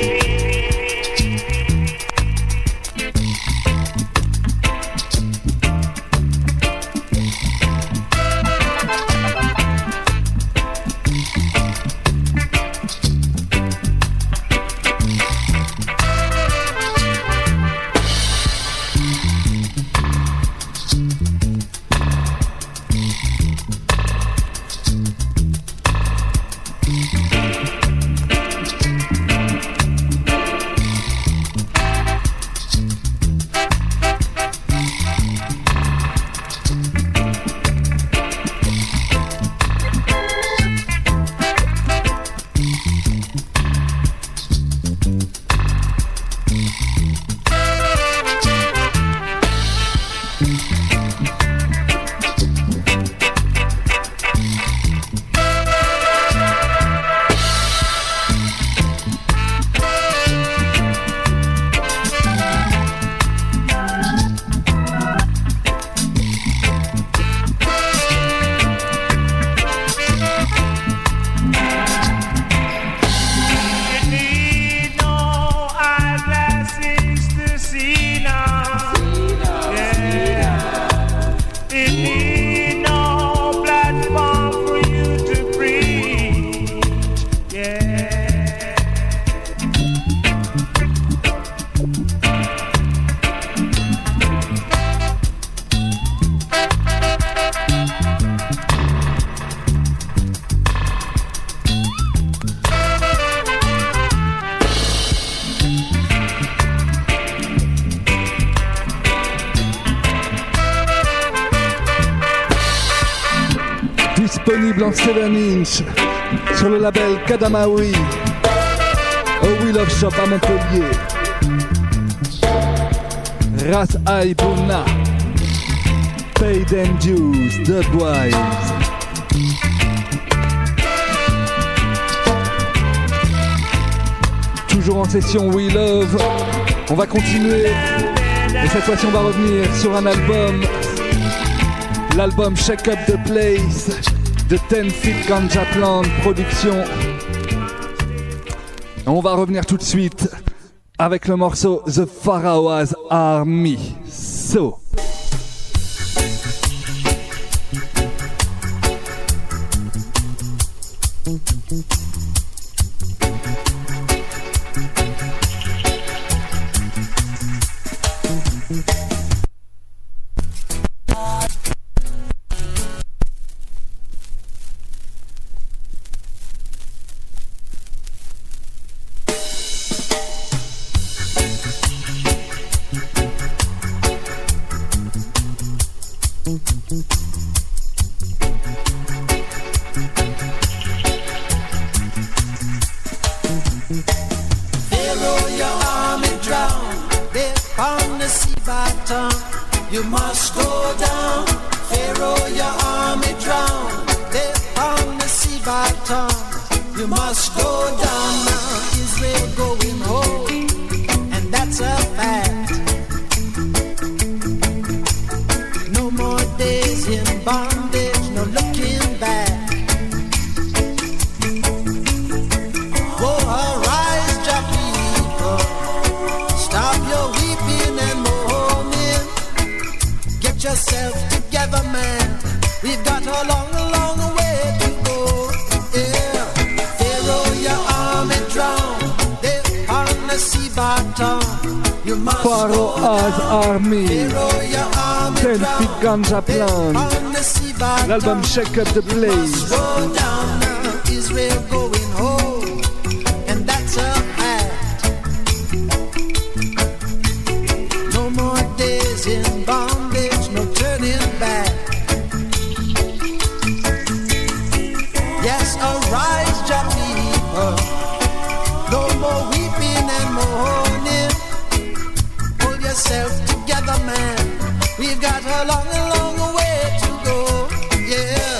Disponible en 7-inch sur le label Kadamawi au We Love Shop à Montpellier. Ras Ai Bona, Pay Them Dues, Dubwise. Toujours en session We Love, on va continuer et cette fois-ci on va revenir sur un album, l'album Shake Up the Place de 10 Feet Ganja Plant Production. On va revenir tout de suite avec le morceau The Pharaoh's Army. So. Pharaoh's Army, 10 Feet Ganja Plant, l'album Shake Up the Place. Israel going home, and that's a fact. Yes, arise, Jah people. No more weeping and mourning. Pull yourself together, man. We've got a long, long way to go. Yeah.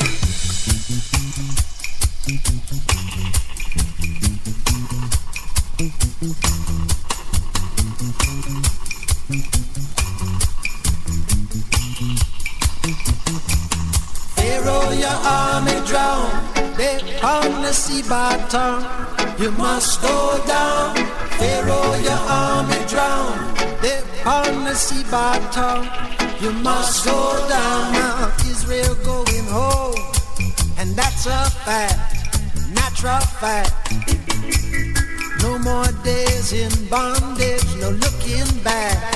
Pharaoh, your army drown. They on the sea bottom. You must go down. Pharaoh, your army drown. They on the sea bottom. You must go down. Now Israel going home, and that's a fact, natural fact. No more days in bondage, no looking back.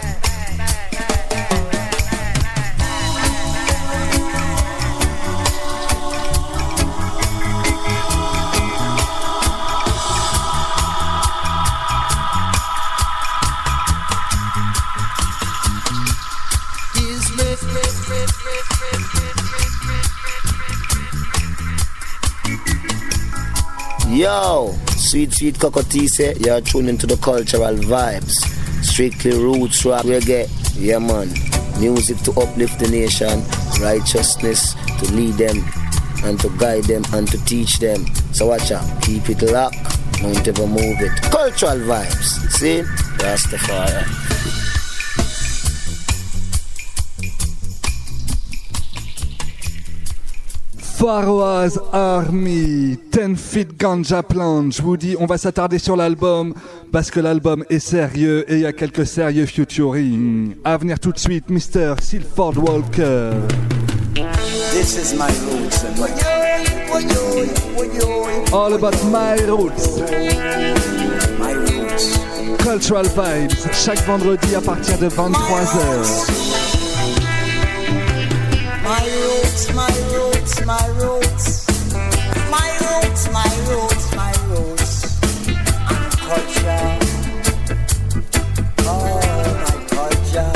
Yo, sweet Cocotise, you're tuned into the cultural vibes. Strictly roots, rap, reggae, yeah man. Music to uplift the nation, righteousness to lead them, and to guide them, and to teach them. So watch out, keep it locked, don't ever move it. Cultural vibes, see? Rastafari. Pharaoh's Army, 10 Feet Ganja Plant. Je vous dis, on va s'attarder sur l'album parce que l'album est sérieux et il y a quelques sérieux featuring. À venir tout de suite, Mr. Silford Walker. This is my roots and All about my roots. My roots. Cultural Vibes, chaque vendredi à partir de 23h. My roots, my roots, my roots. My roots, my roots, my roots. And culture. Oh, my culture.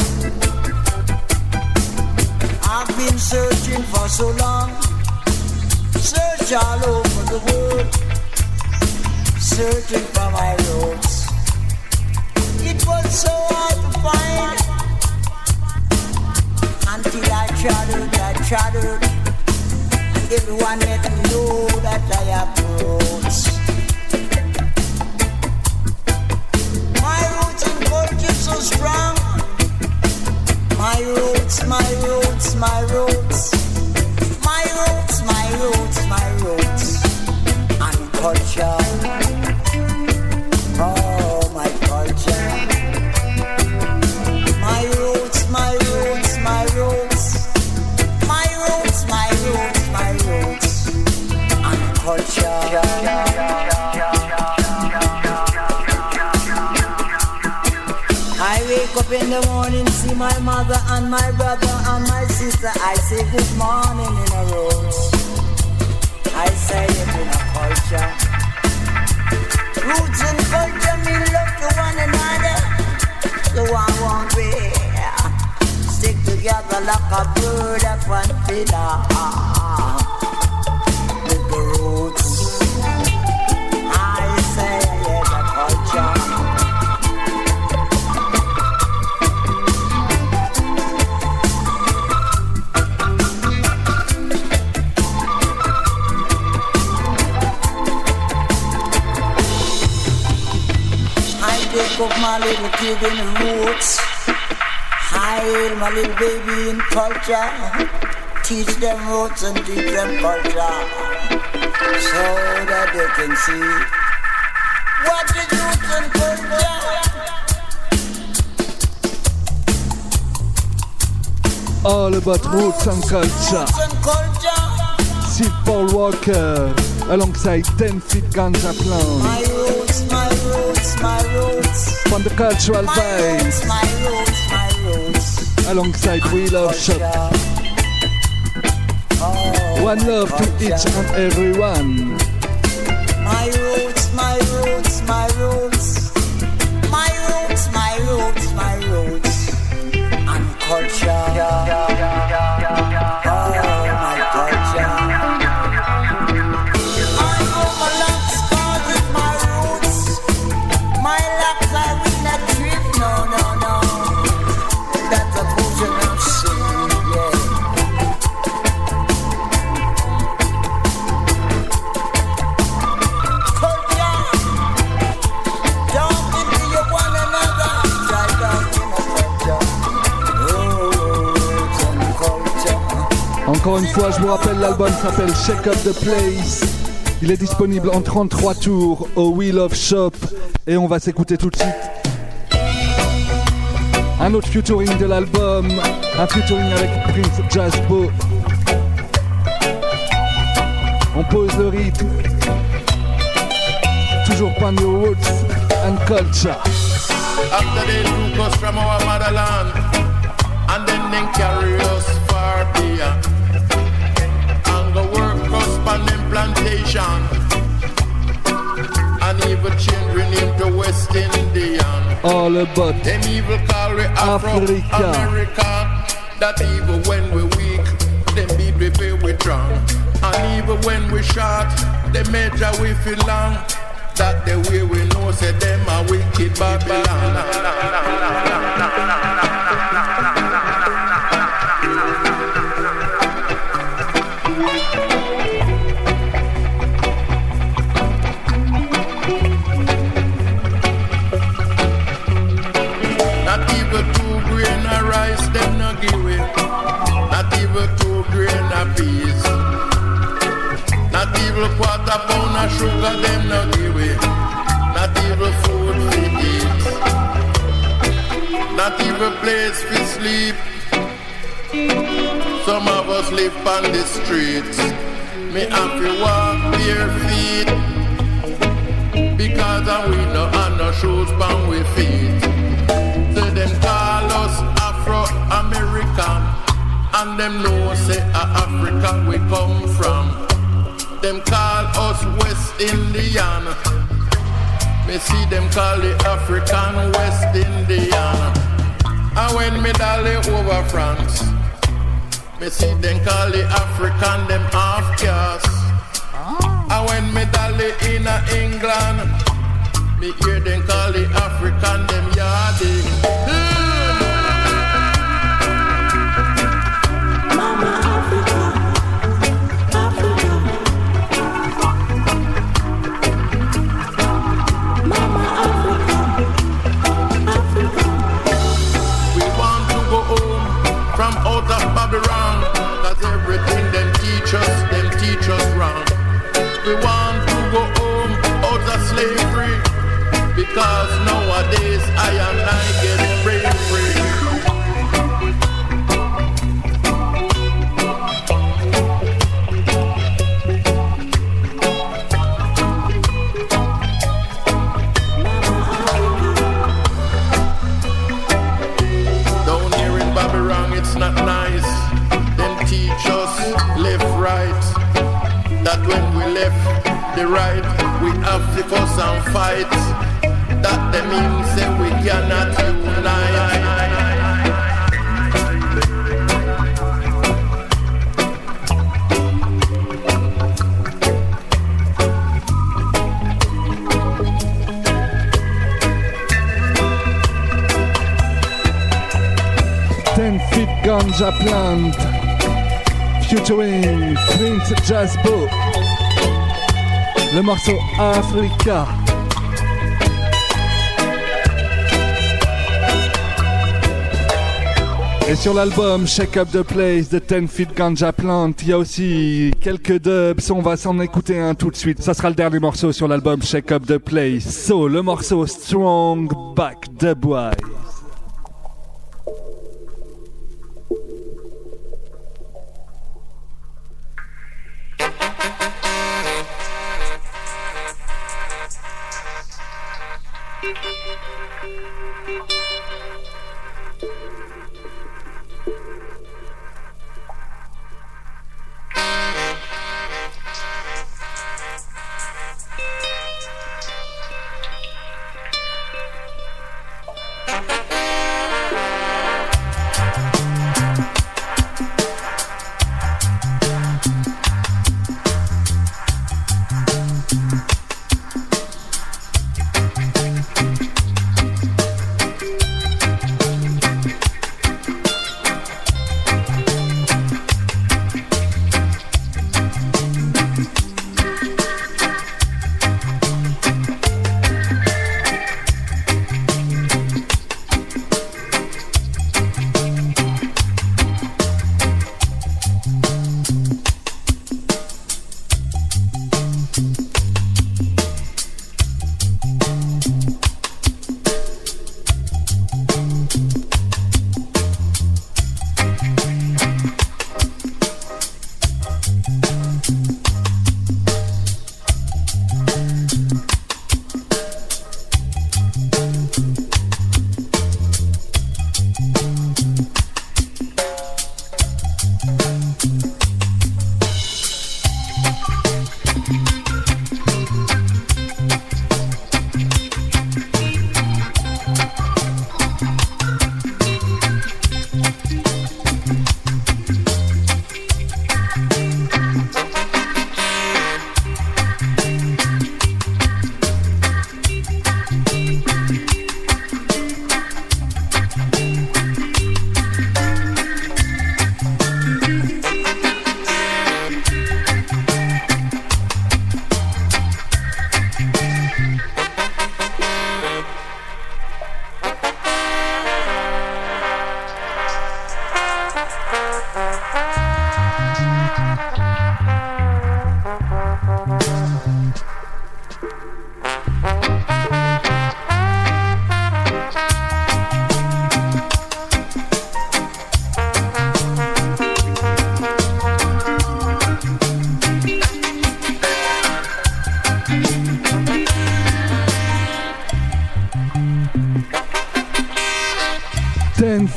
I've been searching for so long. Search all over the world. Searching for my roots. It was so hard to find. Until I shuddered, and everyone let me know that I have roots. My roots and culture so strong. My roots, my roots, my roots. My roots, my roots, my roots. And culture. Oh, my culture. My roots, my roots, my roots. My roots, my roots, my roots. And culture. I wake up in the morning, see my mother and my brother and my sister. I say good morning in a roots. I say it in a culture. Roots and culture mean love to one another. So I won't be stick together like a bird of one feather. With the roots, I say yeah, the culture. Take up my little kid in the roots. Hide my little baby in culture. Teach them roots and teach them culture. So that they can see what is roots and culture. All about roots and culture. Silford Walker alongside 10 Feet Ganja Plant. My roots, my roots, my roots. From the cultural vibes. My roots, my roots. Alongside We Love Shop. Oh, one love to each and everyone. My roots, my roots, my roots. My roots, my roots, my roots. And culture. Oh, my culture. Encore une fois, je vous rappelle, l'album s'appelle Shake Up the Place. Il est disponible en 33 tours au Wheel of Shop. Et on va s'écouter tout de suite un autre featuring de l'album, un featuring avec Prince Jazzbo. On pose le rythme, toujours pan your roots and culture. After they took us from our motherland, and then they carry us far beyond, and go work us on them plantation, and even children into West Indian. All about them evil call we Afro-America. That even when we weak, them beat we feel we strong. And even when we short, they measure we feel long. That the way we know say them a wicked Babylon. Not even 2 grain of rice them no give it. Not even 2 grain of peas. Not even quarter pound of sugar them no give it. Not even food to eat. Not even place to sleep. Some of us live on the streets. Me have to walk bare feet, because we no have no shoes on we feet. So them call us Afro-American, and them know say Africa we come from. Them call us West Indian. Me see them call the African West Indian. And when me dolly over France, me see them call the African them half caste. And when me dolly in England, me hear them call the African them yardie. Mama Africa. From out of Babylon, cause everything them teach us wrong. We want to go home out of slavery, because nowadays I get free. It's not nice. Them teach us left, right. That when we left the right, we have to fuss and fight. That they mean say we cannot unite. Ganja Plant featuring Prince Jazzbo, le morceau Africa. Et sur l'album Shake Up the Place de 10 Feet Ganja Plant, il y a aussi quelques dubs. On va s'en écouter un tout de suite. Ça sera le dernier morceau sur l'album Shake Up the Place. So, le morceau Strong Back Dubwise.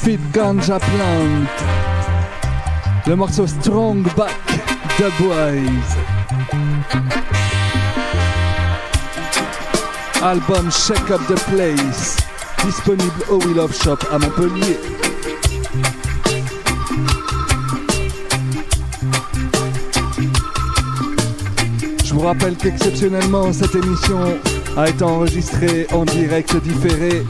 Fit Ganja Plant. Le morceau Strong Back Dubwise. Album Shake Up the Place. Disponible au We Love Shop à Montpellier. Je vous rappelle qu'exceptionnellement cette émission a été enregistrée en direct différé.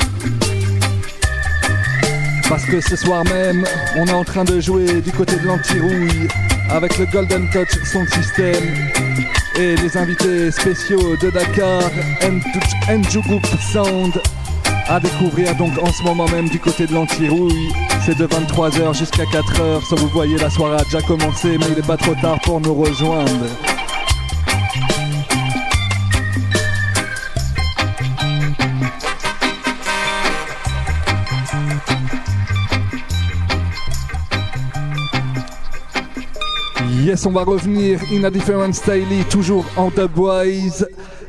Parce que ce soir même, on est en train de jouer du côté de l'Antirouille avec le Golden Touch Sound System et les invités spéciaux de Dakar, Njugup Sound, à découvrir donc en ce moment même du côté de l'Antirouille. C'est de 23h jusqu'à 4h, ça vous voyez, la soirée a déjà commencé, mais il n'est pas trop tard pour nous rejoindre. Yes, on va revenir in a different style, toujours en dubwise.